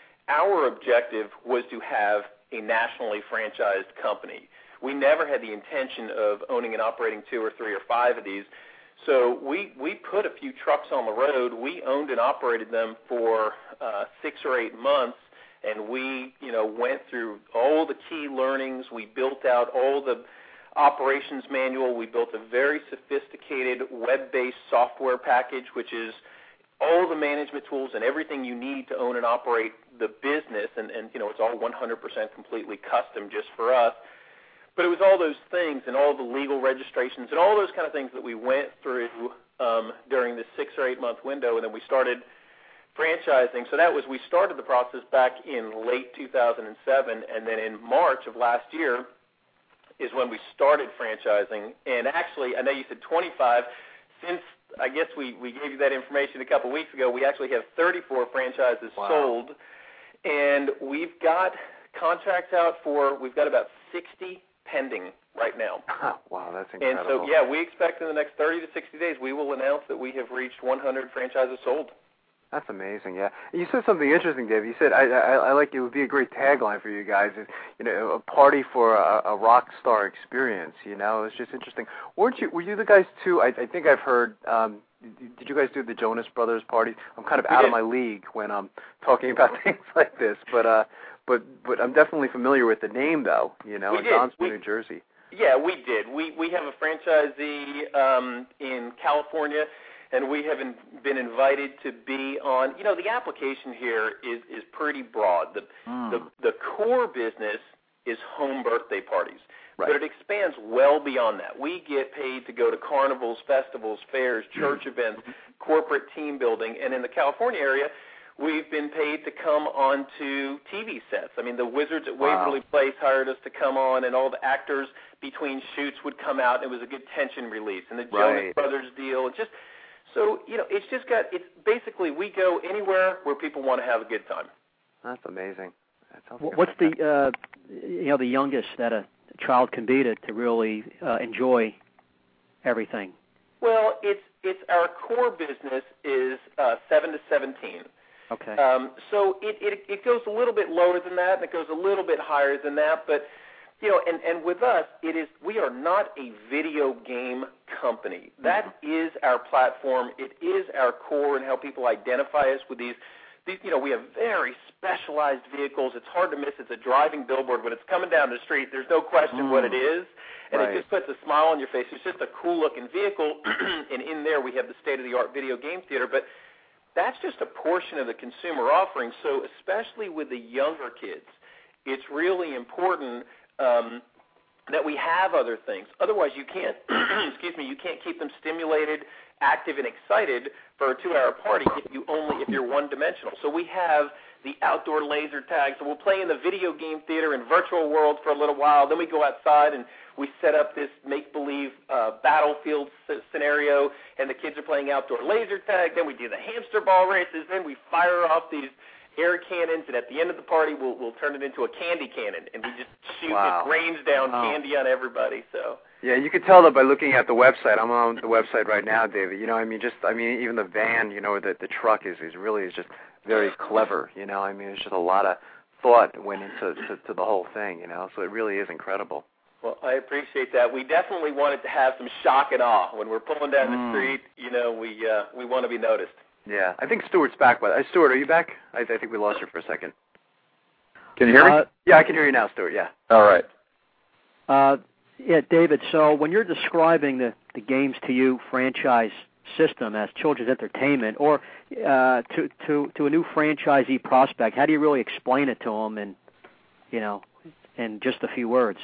our objective was to have a nationally franchised company. We never had the intention of owning and operating two or three or five of these. So we, we put a few trucks on the road. We owned and operated them for uh, six or eight months, and we, you know, went through all the key learnings. We built out all the operations manual. We built a very sophisticated web-based software package, which is all the management tools and everything you need to own and operate the business, and, and you know, it's all one hundred percent completely custom just for us. But it was all those things and all the legal registrations and all those kind of things that we went through um, during this six or eight month window, and then we started franchising. So that was, we started the process back in late two thousand seven, and then in March of last year is when we started franchising. And actually, I know you said twenty-five. Since I guess we, we gave you that information a couple weeks ago, we actually have thirty-four franchises wow. sold, and we've got contracts out for, we've got about sixty pending right now. Wow, that's incredible. And so, yeah, we expect in the next thirty to sixty days we will announce that we have reached one hundred franchises sold. That's amazing, yeah. And you said something interesting, Dave. You said, I, I, I like it would be a great tagline for you guys, is, you know, a party for a, a rock star experience, you know. It's just interesting. Weren't you, were you the guys, too, I, I think I've heard, um, did you guys do the Jonas Brothers party? I'm kind of we out did. of my league when I'm talking about things like this, but uh, but but I'm definitely familiar with the name, though, you know, we in did. Johnston, we, New Jersey. Yeah, we did. We, we have a franchisee um, in California, and we have in, been invited to be on, you know, the application here is, is pretty broad. The, mm. the the core business is home birthday parties, right. but it expands well beyond that. We get paid to go to carnivals, festivals, fairs, church events, corporate team building, and in the California area, we've been paid to come onto T V sets. I mean, the Wizards at wow. Waverly Place hired us to come on, and all the actors between shoots would come out, and it was a good tension release. And the right. Jonas Brothers deal, it just... So, you know, it's just got, it's basically we go anywhere where people want to have a good time. That's amazing. That sounds What's the, uh, you know, the youngest that a child can be to, to really uh, enjoy everything? Well, it's, it's our core business is uh, seven to seventeen. Okay. Um, so it, it, it goes a little bit lower than that, and it goes a little bit higher than that, but you know, and, and with us, it is we are not a video game company. That mm-hmm. is our platform. It is our core and how people identify us with these, these. You know, we have very specialized vehicles. It's hard to miss. It's a driving billboard. When it's coming down the street, there's no question mm. what it is, and right. it just puts a smile on your face. It's just a cool-looking vehicle, and in there we have the state-of-the-art video game theater, but that's just a portion of the consumer offering. So especially with the younger kids, it's really important Um, that we have other things. Otherwise, you can't. excuse me. You can't keep them stimulated, active, and excited for a two-hour party if you only if you're one-dimensional. So we have the outdoor laser tag. So we'll play in the video game theater in virtual worlds for a little while. Then we go outside and we set up this make-believe uh, battlefield s- scenario, and the kids are playing outdoor laser tag. Then we do the hamster ball races. Then we fire off these air cannons, and at the end of the party, we'll we'll turn it into a candy cannon, and we just shoot wow. it rains down wow. candy on everybody. So yeah, you can tell that by looking at the website. I'm on the website right now, David. You know, I mean, just I mean, even the van, you know, the the truck is is really is just very clever. You know, I mean, it's just a lot of thought went into to, to the whole thing. You know, so it really is incredible. Well, I appreciate that. We definitely wanted to have some shock and awe when we're pulling down mm. the street. You know, we uh, we want to be noticed. Yeah, I think Stuart's back. But uh, Stuart, are you back? I, I think we lost you for a second. Can you hear me? Uh, yeah, I can hear you now, Stuart. Yeah. All right. Uh, yeah, David. So when you're describing the, the games to you franchise system as children's entertainment, or uh, to to to a new franchisee prospect? How do you really explain it to them, and you know, in just a few words?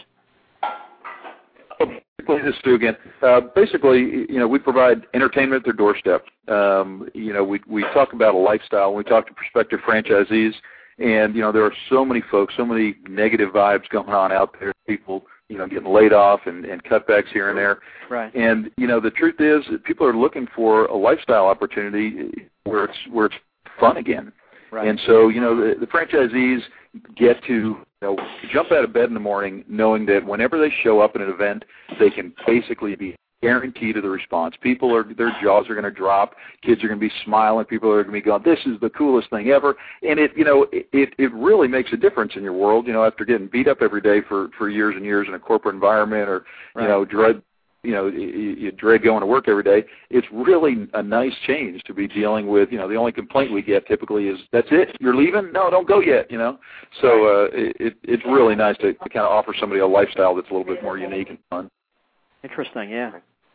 This is Stu again. Uh, basically, you know, we provide entertainment at their doorstep. Um, you know, we we talk about a lifestyle. We talk to prospective franchisees, and you know, there are so many folks, so many negative vibes going on out there. People, you know, getting laid off and, and cutbacks here and there. Right. And you know, the truth is, that people are looking for a lifestyle opportunity where it's where it's fun again. Right. And so, you know, the, the franchisees get to, you know, jump out of bed in the morning knowing that whenever they show up at an event, they can basically be guaranteed of the response. People are, their jaws are going to drop. Kids are going to be smiling. People are going to be going, this is the coolest thing ever. And it, you know, it, it really makes a difference in your world, you know, after getting beat up every day for, for years and years in a corporate environment, or, right. you know, dread, you know, you, you dread going to work every day. It's really a nice change to be dealing with. You know, the only complaint we get typically is, that's it, you're leaving? No, don't go yet, you know. So uh, it, it's really nice to, to kind of offer somebody a lifestyle that's a little bit more unique and fun. Interesting, yeah.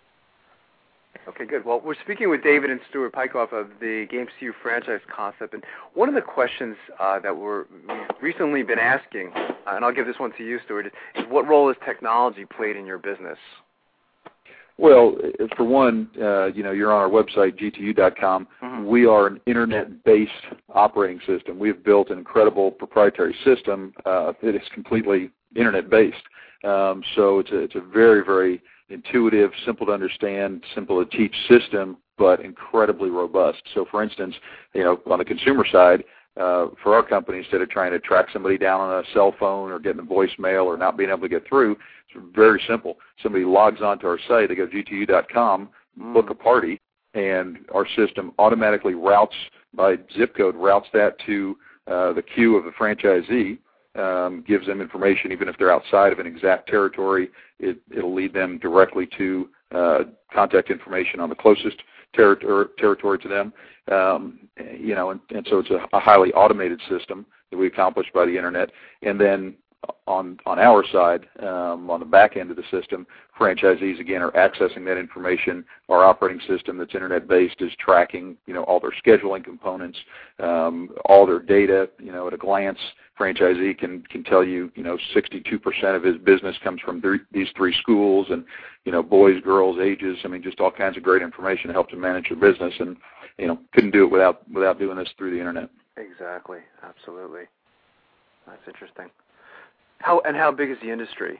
Okay, good. Well, we're speaking with David and Stuart Pykoff of the Games to You franchise concept, and one of the questions uh, that we're, we've recently been asking, uh, and I'll give this one to you, Stuart, is what role has technology played in your business? Well, for one, uh, you know, you're on our website, G T U dot com. Mm-hmm. We are an Internet-based operating system. We have built an incredible proprietary system uh, that is completely Internet-based. Um, so it's a, it's a very, very intuitive, simple to understand, simple to teach system, but incredibly robust. So, for instance, you know, on the consumer side, uh, for our company, instead of trying to track somebody down on a cell phone or getting a voicemail or not being able to get through, it's very simple. Somebody logs onto our site, they go to G T U dot com, mm. book a party, and our system automatically routes by zip code, routes that to uh, the queue of the franchisee. Um, gives them information, even if they're outside of an exact territory. It, it'll lead them directly to uh, contact information on the closest ter- ter- territory to them. Um, you know, and, and so it's a, a highly automated system that we accomplish by the internet. And then on on our side, um, on the back end of the system, franchisees again are accessing that information. Our operating system that's internet-based is tracking, you know, all their scheduling components, um, all their data. You know, at a glance, franchisee can can tell you, you know, sixty-two percent of his business comes from th- these three schools, and you know, boys, girls, ages. I mean, just all kinds of great information to help them manage their business. And you know, couldn't do it without without doing this through the internet. Exactly, absolutely. That's interesting. How and how big is the industry?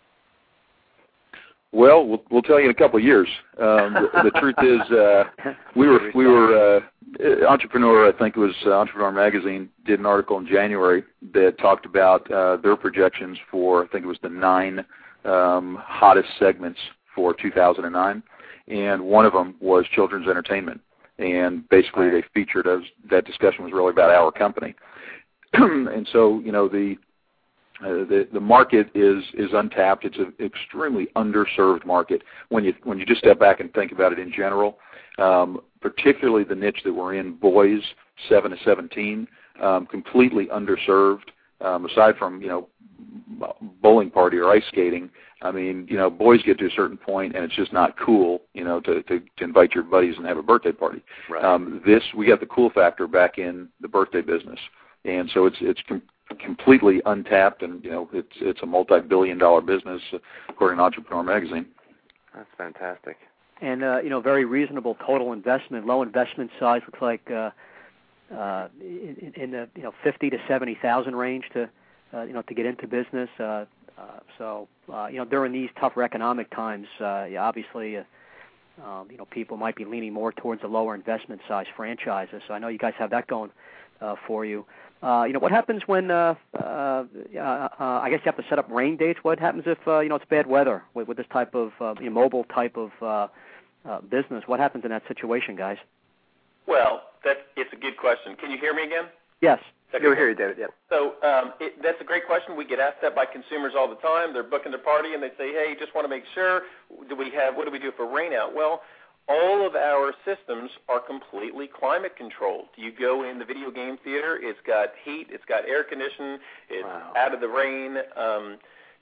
Well, we'll, we'll tell you in a couple of years. Um, the, the truth is, uh, we were we were uh, Entrepreneur. I think it was uh, Entrepreneur Magazine did an article in January that talked about uh, their projections for, I think it was the nine um, hottest segments for two thousand nine, and one of them was children's entertainment. And basically, they featured as that discussion was really about our company. And so, you know, the Uh, the the market is is untapped. It's an extremely underserved market when you when you just step back and think about it in general. Um, particularly the niche that we're in, boys seven to seventeen, um, completely underserved. Um, aside from you know bowling party or ice skating, I mean you know boys get to a certain point and it's just not cool you know to to, to invite your buddies and have a birthday party. Right. Um, this we got the cool factor back in the birthday business, and so it's it's. Com- completely untapped, and you know it's it's a multi-billion dollar business according to Entrepreneur Magazine. That's fantastic. And uh, you know, very reasonable total investment, low investment size. Looks like uh, uh, in, in the you know fifty to seventy thousand range to uh, you know to get into business. Uh, uh, so uh, you know during these tougher economic times, uh, yeah, obviously. Uh, Um, you know, people might be leaning more towards the lower investment size franchises. So I know you guys have that going uh, for you. Uh, you know, what happens when, uh, uh, uh, uh, I guess you have to set up rain dates. What happens if, uh, you know, it's bad weather with, with this type of uh, you know, mobile type of uh, uh, business? What happens in that situation, guys? Well, that, it's a good question. Can you hear me again? Yes. I can hear you, David, yeah. So um, it, that's a great question. We get asked that by consumers all the time. They're booking their party, and they say, hey, just want to make sure, do we have, what do we do for rain out? Well, all of our systems are completely climate controlled. You go in the video game theater, it's got heat, it's got air conditioning, it's wow. out of the rain. Um,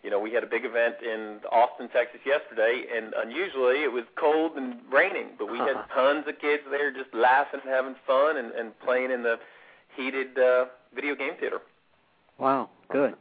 You know, we had a big event in Austin, Texas yesterday, and unusually it was cold and raining, but we had tons of kids there just laughing and having fun and, and playing in the heated uh, video game theater. Wow, good.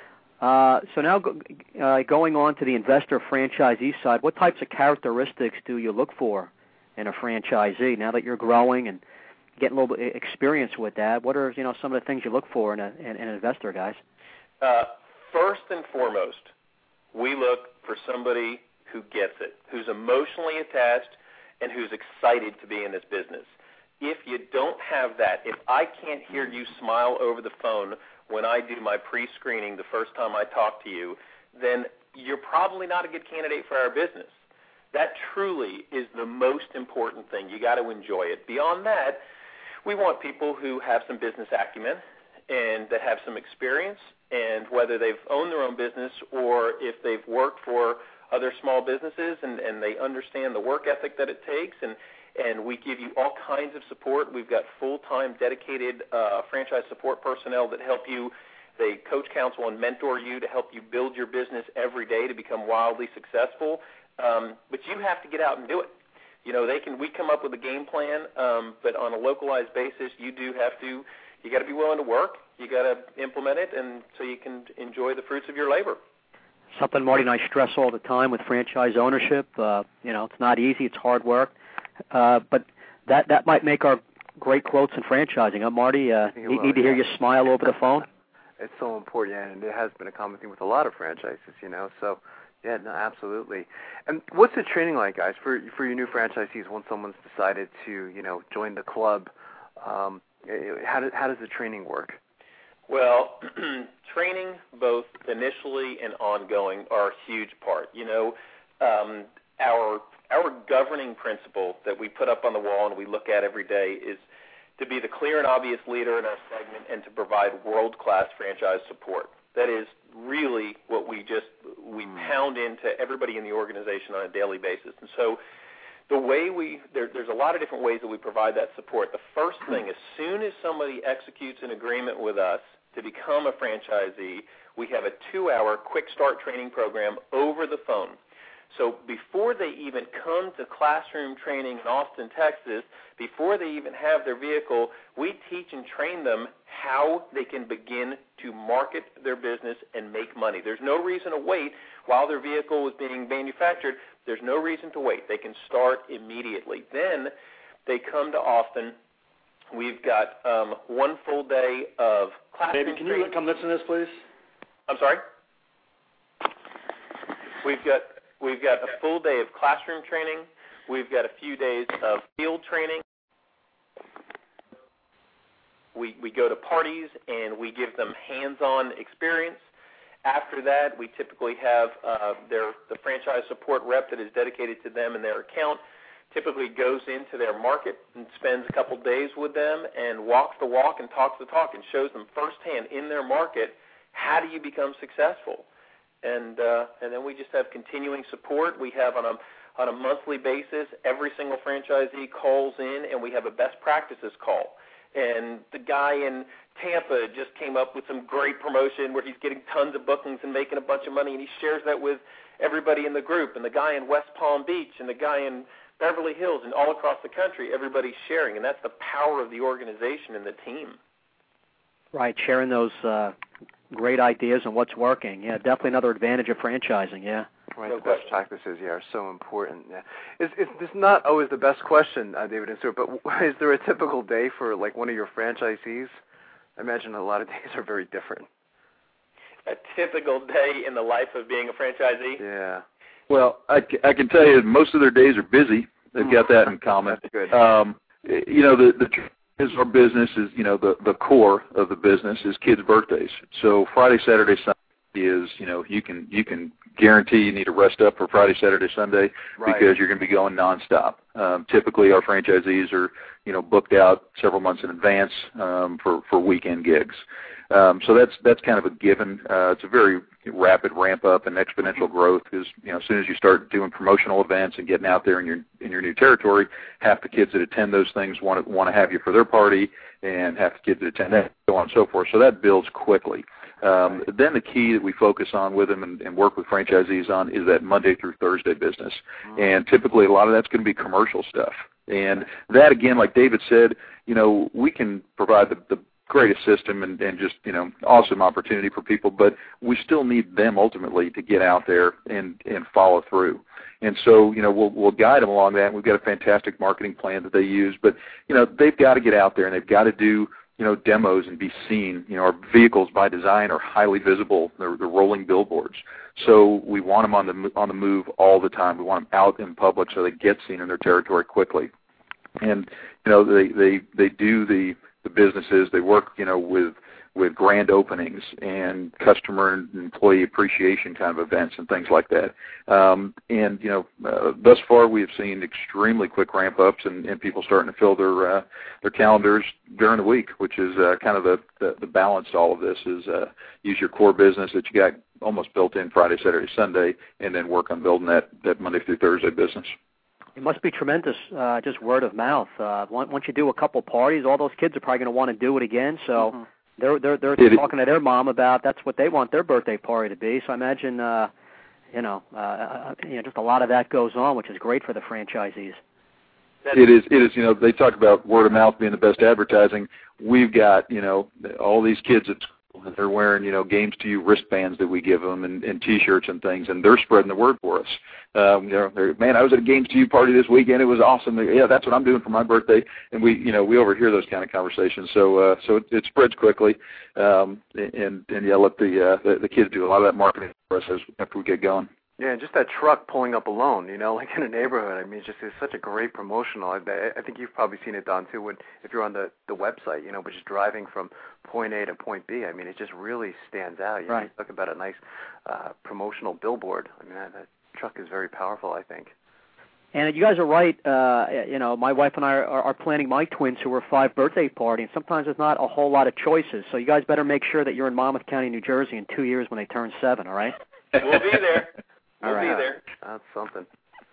Uh, so now go, uh, going on to the investor franchisee side, what types of characteristics do you look for in a franchisee now that you're growing and getting a little bit experience with that? What are, you know, some of the things you look for in, a, in, in an investor, guys? Uh, first and foremost, we look for somebody who gets it, who's emotionally attached, and who's excited to be in this business. If you don't have that, if I can't hear you smile over the phone when I do my pre-screening the first time I talk to you, then you're probably not a good candidate for our business. That truly is the most important thing. You got to enjoy it. Beyond that, we want people who have some business acumen and that have some experience, and whether they've owned their own business or if they've worked for other small businesses and, and they understand the work ethic that it takes, and, and we give you all kinds of support. We've got full-time dedicated uh, franchise support personnel that help you. They coach, counsel, and mentor you to help you build your business every day to become wildly successful. Um, but you have to get out and do it. You know, they can. We come up with a game plan, um, but on a localized basis, you do have to. You got to be willing to work. You got to implement it, and so you can enjoy the fruits of your labor. Something Marty and I stress all the time with franchise ownership. Uh, you know, it's not easy. It's hard work, uh, but that that might make our great quotes in franchising. Huh, Marty? Uh, need, will, need to yeah. hear you smile over the phone. It's so important, yeah, and it has been a common thing with a lot of franchises, you know. So, yeah, no, absolutely. And what's the training like, guys, for for your new franchisees once someone's decided to, you know, join the club? Um, how does how does the training work? Well, training both initially and ongoing are a huge part. You know, um, our our governing principle that we put up on the wall and we look at every day is to be the clear and obvious leader in our segment and to provide world-class franchise support. That is really what we just we pound into everybody in the organization on a daily basis. And so the way we there, there's a lot of different ways that we provide that support. The first thing, as soon as somebody executes an agreement with us to become a franchisee, we have a two-hour quick start training program over the phone. So before they even come to classroom training in Austin, Texas, before they even have their vehicle, we teach and train them how they can begin to market their business and make money. There's no reason to wait while their vehicle is being manufactured. There's no reason to wait. They can start immediately. Then they come to Austin. We've got um, one full day of classroom Baby, can training. you come listen to this, please? I'm sorry? We've got we've got a full day of classroom training. We've got a few days of field training. We we go to parties and we give them hands-on experience. After that, we typically have uh, their the franchise support rep that is dedicated to them and their account typically goes into their market and spends a couple days with them and walks the walk and talks the talk and shows them firsthand in their market how do you become successful. And uh, and then we just have continuing support. We have on a on a monthly basis, every single franchisee calls in, and we have a best practices call. And the guy in Tampa just came up with some great promotion where he's getting tons of bookings and making a bunch of money, and he shares that with everybody in the group. And the guy in West Palm Beach and the guy in Beverly Hills and all across the country, everybody's sharing. And that's the power of the organization and the team. Right, sharing those uh, great ideas and what's working. Yeah, definitely another advantage of franchising, yeah. Right, No the question. best practices, yeah, are so important. Yeah. It's, it's, it's not always the best question, uh, David and Stuart, but is there a typical day for, like, one of your franchisees? I imagine a lot of days are very different. A typical day in the life of being a franchisee? Yeah. Well, I, c- I can tell you most of their days are busy. They've got that in common. That's good. Um, you know, the, the truth is our business is, you know, the, the core of the business is kids' birthdays. So Friday, Saturday, Sunday is, you know, you can you can guarantee you need to rest up for Friday, Saturday, Sunday Right. because you're going to be going nonstop. Um, typically, our franchisees are, you know, booked out several months in advance um, for for weekend gigs. Um, so that's that's kind of a given. Uh, it's a very rapid ramp up and exponential growth because, you know, as soon as you start doing promotional events and getting out there in your in your new territory, half the kids that attend those things want to want to have you for their party, and half the kids that attend that, so on and so forth. So that builds quickly. Um, then the key that we focus on with them and, and work with franchisees on is that Monday through Thursday business. Mm-hmm. And typically a lot of that's going to be commercial stuff. And that, again, like David said, you know, we can provide the, the greatest system and, and just, you know, awesome opportunity for people, but we still need them ultimately to get out there and, and follow through. And so, you know, we'll, we'll guide them along that. We've got a fantastic marketing plan that they use, but, you know, they've got to get out there and they've got to do, you know, demos and be seen. You know, our vehicles by design are highly visible. They're, they're rolling billboards. So we want them on the, on the move all the time. We want them out in public so they get seen in their territory quickly. And, you know, they, they, they do the, the businesses. They work, you know, with with grand openings and customer and employee appreciation kind of events and things like that. Um, and, you know, uh, thus far we have seen extremely quick ramp-ups and, and people starting to fill their uh, their calendars during the week, which is uh, kind of the, the, the balance to all of this is uh, use your core business that you got almost built in Friday, Saturday, Sunday, and then work on building that, that Monday through Thursday business. It must be tremendous, uh, just word of mouth. Uh, once you do a couple parties, all those kids are probably going to want to do it again. So mm-hmm. they're they're they're it, talking to their mom about that's what they want their birthday party to be. So I imagine, uh, you know, uh, you know, just a lot of that goes on, which is great for the franchisees. It is. It is. You know, they talk about word of mouth being the best advertising. We've got, you know, all these kids at school. They're wearing, you know, Games to You wristbands that we give them and, and T-shirts and things, and they're spreading the word for us. Um, you know, they're, man, I was at a Games to You party this weekend. It was awesome. They're, yeah, that's what I'm doing for my birthday. And we, you know, we overhear those kind of conversations. So, uh, so it, it spreads quickly. Um, and and yeah, let the, uh, the the kids do a lot of that marketing for us as, after we get going. Yeah, and just that truck pulling up alone, you know, like in a neighborhood. I mean, it's just it's such a great promotional. I, I think you've probably seen it, Don, too, when if you're on the, the website, you know, but just driving from point A to point B. I mean, it just really stands out. You right. know, you talk about a nice uh, promotional billboard. I mean, that, that truck is very powerful, I think. And you guys are right. Uh, you know, my wife and I are, are planning my twins who are five birthday party, and sometimes there's not a whole lot of choices. So you guys better make sure that you're in Monmouth County, New Jersey in two years when they turn seven, all right? We'll be there. We'll all right. be there. That's something.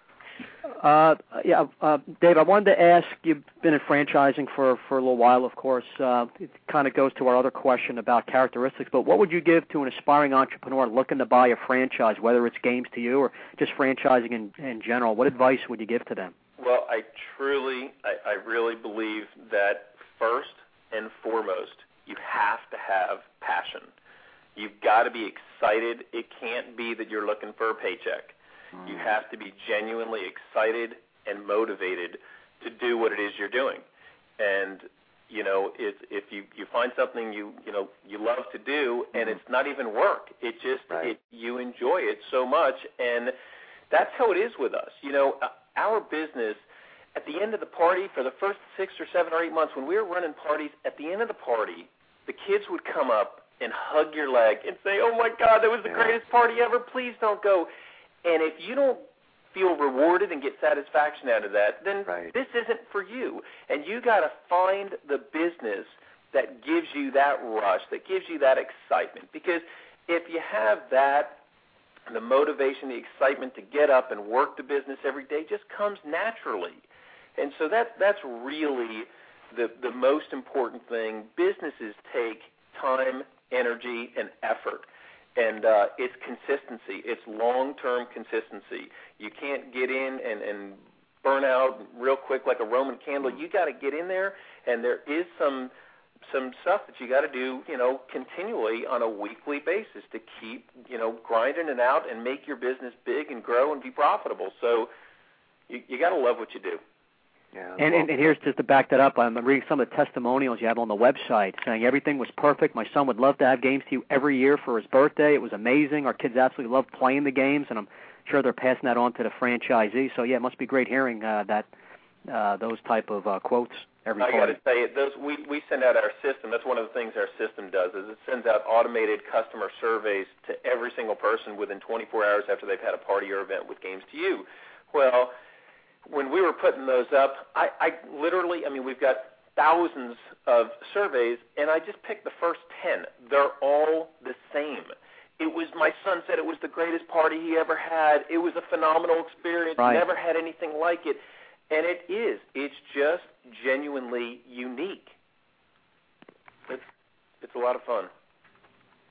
Uh, yeah, uh, Dave, I wanted to ask, you've been in franchising for, for a little while, of course. Uh, it kind of goes to our other question about characteristics, but what would you give to an aspiring entrepreneur looking to buy a franchise, whether it's Games to You or just franchising in, in general? What advice would you give to them? Well, I truly, I, I really believe that first and foremost, you have to have passion. You've got to be excited. It can't be that you're looking for a paycheck. You have to be genuinely excited and motivated to do what it is you're doing. And, you know, if, if you, you find something you, you know, you love to do and it's not even work, it just, right. it, you enjoy it so much. And that's how it is with us. You know, our business, at the end of the party, for the first six or seven or eight months, when we were running parties, at the end of the party, the kids would come up and hug your leg and say, oh, my God, that was the yeah. greatest party ever. Please don't go. And if you don't feel rewarded and get satisfaction out of that, then right. this isn't for you. And you got to find the business that gives you that rush, that gives you that excitement. Because if you have that, the motivation, the excitement to get up and work the business every day just comes naturally. And so that, that's really the, the most important thing. Businesses take time, energy, and effort. And uh, it's consistency. It's long-term consistency. You can't get in and, and burn out real quick like a Roman candle. You got to get in there, and there is some some stuff that you got to do, you know, continually on a weekly basis to keep, you know, grinding it out and make your business big and grow and be profitable. So you, you got to love what you do. Yeah, and, and, and here's just to back that up, I'm reading some of the testimonials you have on the website saying everything was perfect. My son would love to have Games to You every year for his birthday. It was amazing. Our kids absolutely love playing the games, and I'm sure they're passing that on to the franchisee. So, yeah, it must be great hearing uh, that uh, those type of uh, quotes every I party. I got to say, those, we, we send out our system. That's one of the things our system does is it sends out automated customer surveys to every single person within twenty-four hours after they've had a party or event with Games to You. Well, when we were putting those up, I, I literally, I mean, we've got thousands of surveys, and I just picked the first ten. They're all the same. It was, my son said it was the greatest party he ever had. It was a phenomenal experience. Right. Never had anything like it. And it is. It's just genuinely unique. It's, it's a lot of fun.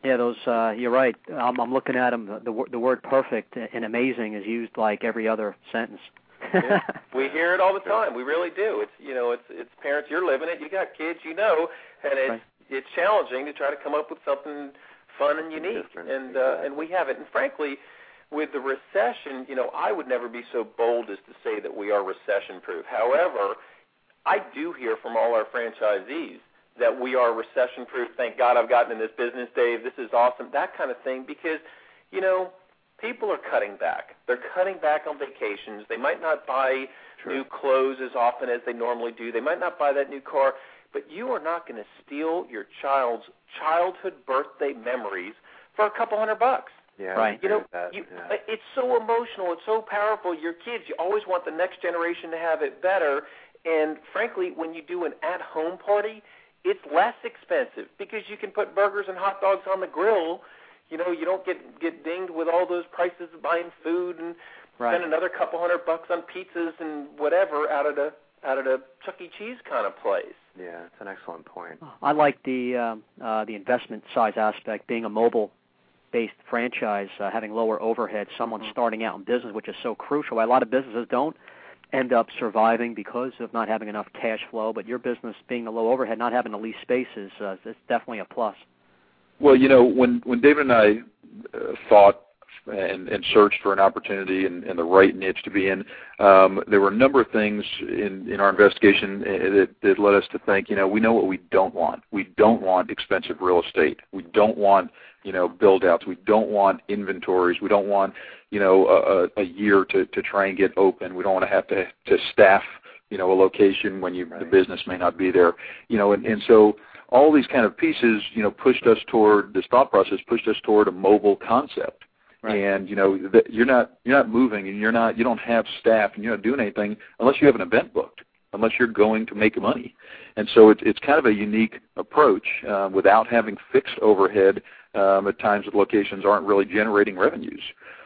Yeah, those. Uh, you're right. I'm, I'm looking at them. The, the the word perfect and amazing is used like every other sentence. Yeah. We hear it all the time. We really do. It's you know, it's it's parents. You're living it. You got kids. You know, and it's right. it's challenging to try to come up with something fun and unique, Different. and exactly. uh, and we have it. And frankly, with the recession, you know, I would never be so bold as to say that we are recession-proof. However, I do hear from all our franchisees that we are recession-proof. Thank God I've gotten in this business, Dave. This is awesome. That kind of thing, because, you know, people are cutting back. They're cutting back on vacations. They might not buy True. new clothes as often as they normally do. They might not buy that new car. But you are not going to steal your child's childhood birthday memories for a couple hundred bucks. Yeah, right. You know, that, you, yeah. it's so emotional. It's so powerful. Your kids, you always want the next generation to have it better. And frankly, when you do an at-home party, it's less expensive because you can put burgers and hot dogs on the grill. You know, you don't get get dinged with all those prices of buying food and right. spend another couple hundred bucks on pizzas and whatever out of the out of the Chuck E. Cheese kind of place. Yeah, it's an excellent point. I like the um, uh, the investment size aspect, being a mobile-based franchise, uh, having lower overhead, someone mm-hmm. starting out in business, which is so crucial. A lot of businesses don't end up surviving because of not having enough cash flow, but your business being a low overhead, not having to lease spaces, uh, it's definitely a plus. Well, you know, when, when David and I uh, thought and, and searched for an opportunity and, and the right niche to be in, um, there were a number of things in, in our investigation that, that led us to think, you know, we know what we don't want. We don't want expensive real estate. We don't want, you know, build-outs. We don't want inventories. We don't want, you know, a, a year to, to try and get open. We don't want to have to, to staff, you know, a location when you, right. the business may not be there. You know, and, and so all these kind of pieces, you know, pushed us toward, this thought process pushed us toward a mobile concept. Right. And you know that you're not you're not moving, and you're not you don't have staff, and you're not doing anything unless you have an event booked, unless you're going to make money. And so it's it's kind of a unique approach uh, without having fixed overhead. Um, at times, the locations aren't really generating revenues.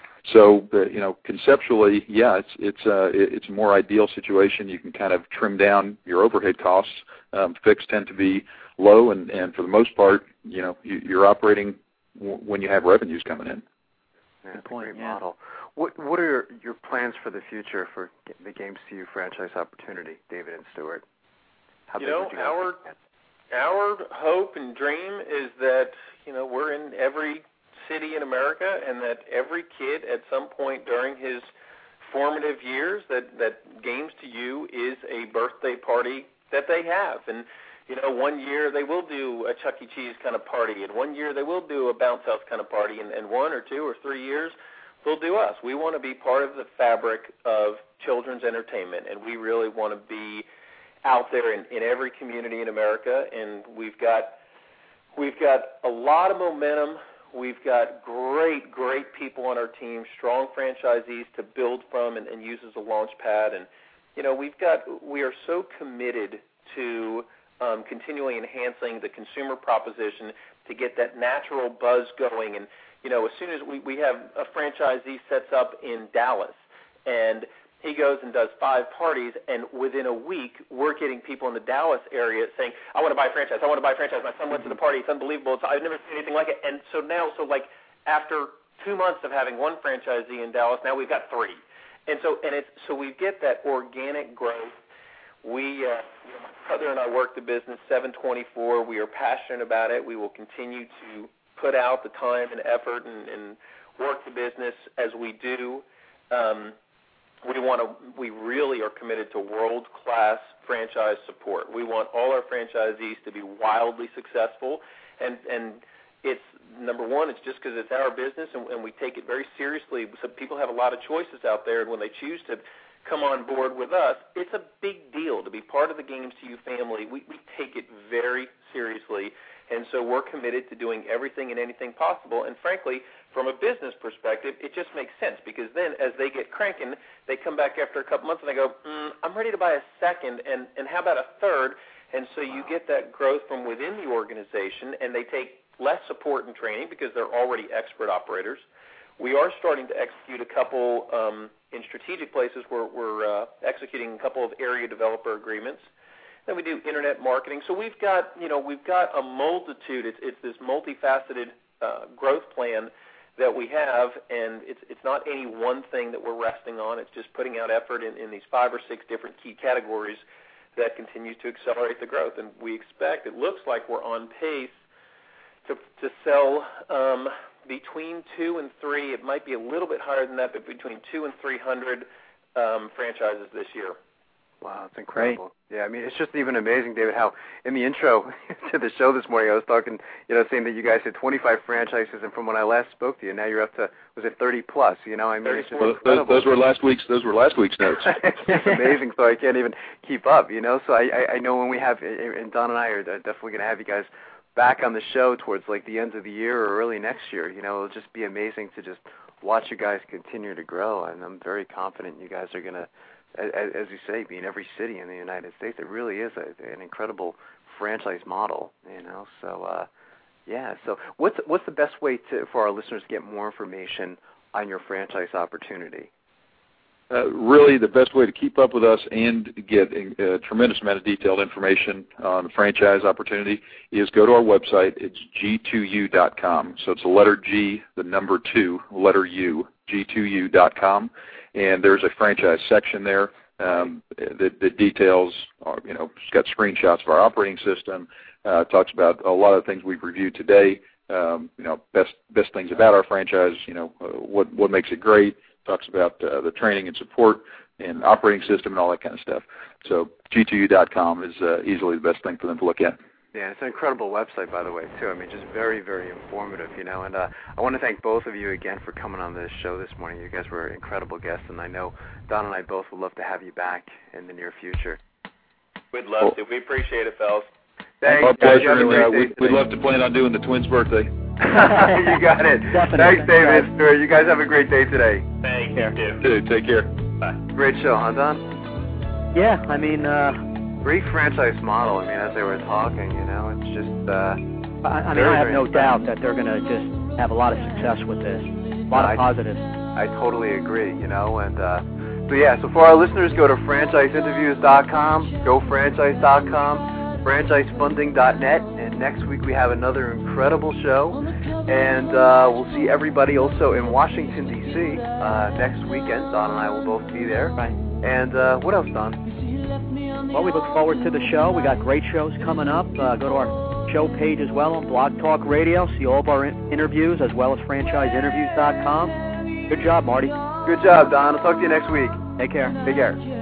So uh, you know, conceptually, yeah, it's it's uh, it's a more ideal situation. You can kind of trim down your overhead costs. Um, fixed tend to be low, and, and for the most part, you know, you, you're operating w- when you have revenues coming in. Yeah, Good point, great yeah. model. What what are your, your plans for the future for the Games to You franchise opportunity, David and Stuart? How you big know, would you our our hope and dream is that you know we're in every city in America, and that every kid at some point during his formative years, that that Games to You is a birthday party that they have. And you know, one year they will do a Chuck E. Cheese kind of party, and one year they will do a bounce house kind of party, and, and one or two or three years they'll do us. We want to be part of the fabric of children's entertainment, and we really want to be out there in, in every community in America. And we've got we've got a lot of momentum. We've got great, great people on our team, strong franchisees to build from and, and use as a launch pad. And you know, we've got we are so committed to Um, continually enhancing the consumer proposition to get that natural buzz going. And, you know, as soon as we, we have a franchisee sets up in Dallas, and he goes and does five parties, and within a week, we're getting people in the Dallas area saying, I want to buy a franchise, I want to buy a franchise. My son went to the party. It's unbelievable. It's, I've never seen anything like it. And so now, so like after two months of having one franchisee in Dallas, now we've got three. And so, and it's, so we get that organic growth. We, uh, you know, my brother and I work the business seven twenty-four. We are passionate about it. We will continue to put out the time and effort and, and work the business as we do. Um, we want to. We really are committed to world-class franchise support. We want all our franchisees to be wildly successful, and and it's number one. It's just because it's our business, and, and we take it very seriously. So people have a lot of choices out there, and when they choose to come on board with us, it's a big deal to be part of the Games to You family. We, we take it very seriously, and so we're committed to doing everything and anything possible. And frankly, from a business perspective, it just makes sense, because then as they get cranking, they come back after a couple months and they go, mm, I'm ready to buy a second, and, and how about a third? And so you get that growth from within the organization, and they take less support and training because they're already expert operators. We are starting to execute a couple um, in strategic places. We're, we're uh, executing a couple of area developer agreements. Then we do internet marketing. So we've got, you know, we've got a multitude. It's, it's this multifaceted uh, growth plan that we have, and it's it's not any one thing that we're resting on. It's just putting out effort in, in these five or six different key categories that continues to accelerate the growth. And we expect, it looks like we're on pace to to sell um, between two and three. It might be a little bit higher than that, but between two and three hundred um, franchises this year. Wow, it's incredible. Right. Yeah, I mean, it's just even amazing, David, how in the intro to the show this morning I was talking, you know, saying that you guys had twenty-five franchises, and from when I last spoke to you, now you're up to, was it thirty plus? You know, I mean, it's just well, incredible. Those, those were last week's. Those were last week's notes. It's amazing, so I can't even keep up. You know, so I, I, I know when we have, and Don and I are definitely going to have you guys back on the show towards like the end of the year or early next year. You know, it'll just be amazing to just watch you guys continue to grow, and I'm very confident you guys are going to, as you say, be in every city in the United States. It really is a, an incredible franchise model, you know. So, uh, yeah. So, what's what's the best way to for our listeners to get more information on your franchise opportunity? Uh, really, the best way to keep up with us and get a tremendous amount of detailed information on the franchise opportunity is go to our website. It's G two U dot com. So it's the letter G, the number two, letter U, G two U dot com. And there's a franchise section there um, that, that details, uh, you know, it's got screenshots of our operating system, uh, talks about a lot of things we've reviewed today, um, you know, best best things about our franchise, you know, uh, what what makes it great, talks about uh, the training and support and operating system and all that kind of stuff. So G two U dot com is uh, easily the best thing for them to look at. Yeah, it's an incredible website, by the way, too. I mean, just very, very informative, you know. And uh, I want to thank both of you again for coming on this show this morning. You guys were incredible guests, and I know Don and I both would love to have you back in the near future. We'd love to. We appreciate it, fellas. Thanks. Our pleasure, and uh, we'd, we'd love to plan on doing the twins' birthday. You got it. Definitely. Thanks, David. Stuart. You guys have a great day today. Thank you. Dude, take care. Bye. Great show, huh, Don? Yeah, I mean, uh, great franchise model. I mean, as they were talking, you know, it's just. Uh, I, I mean, very, I have no very doubt that they're going to just have a lot of success with this. A lot I, of positives. I totally agree, you know, and uh, so yeah. So for our listeners, go to franchise interviews dot com, go franchise dot com, franchise funding dot net, and next week we have another incredible show, and uh, we'll see everybody also in Washington D C uh, next weekend. Don and I will both be there. Right. And uh, what else, Don? Well, we look forward to the show. We got great shows coming up. Uh, go to our show page as well on Blog Talk Radio. See all of our in- interviews as well as franchise interviews dot com. Good job, Marty. Good job, Don. I'll talk to you next week. Take care. Take care.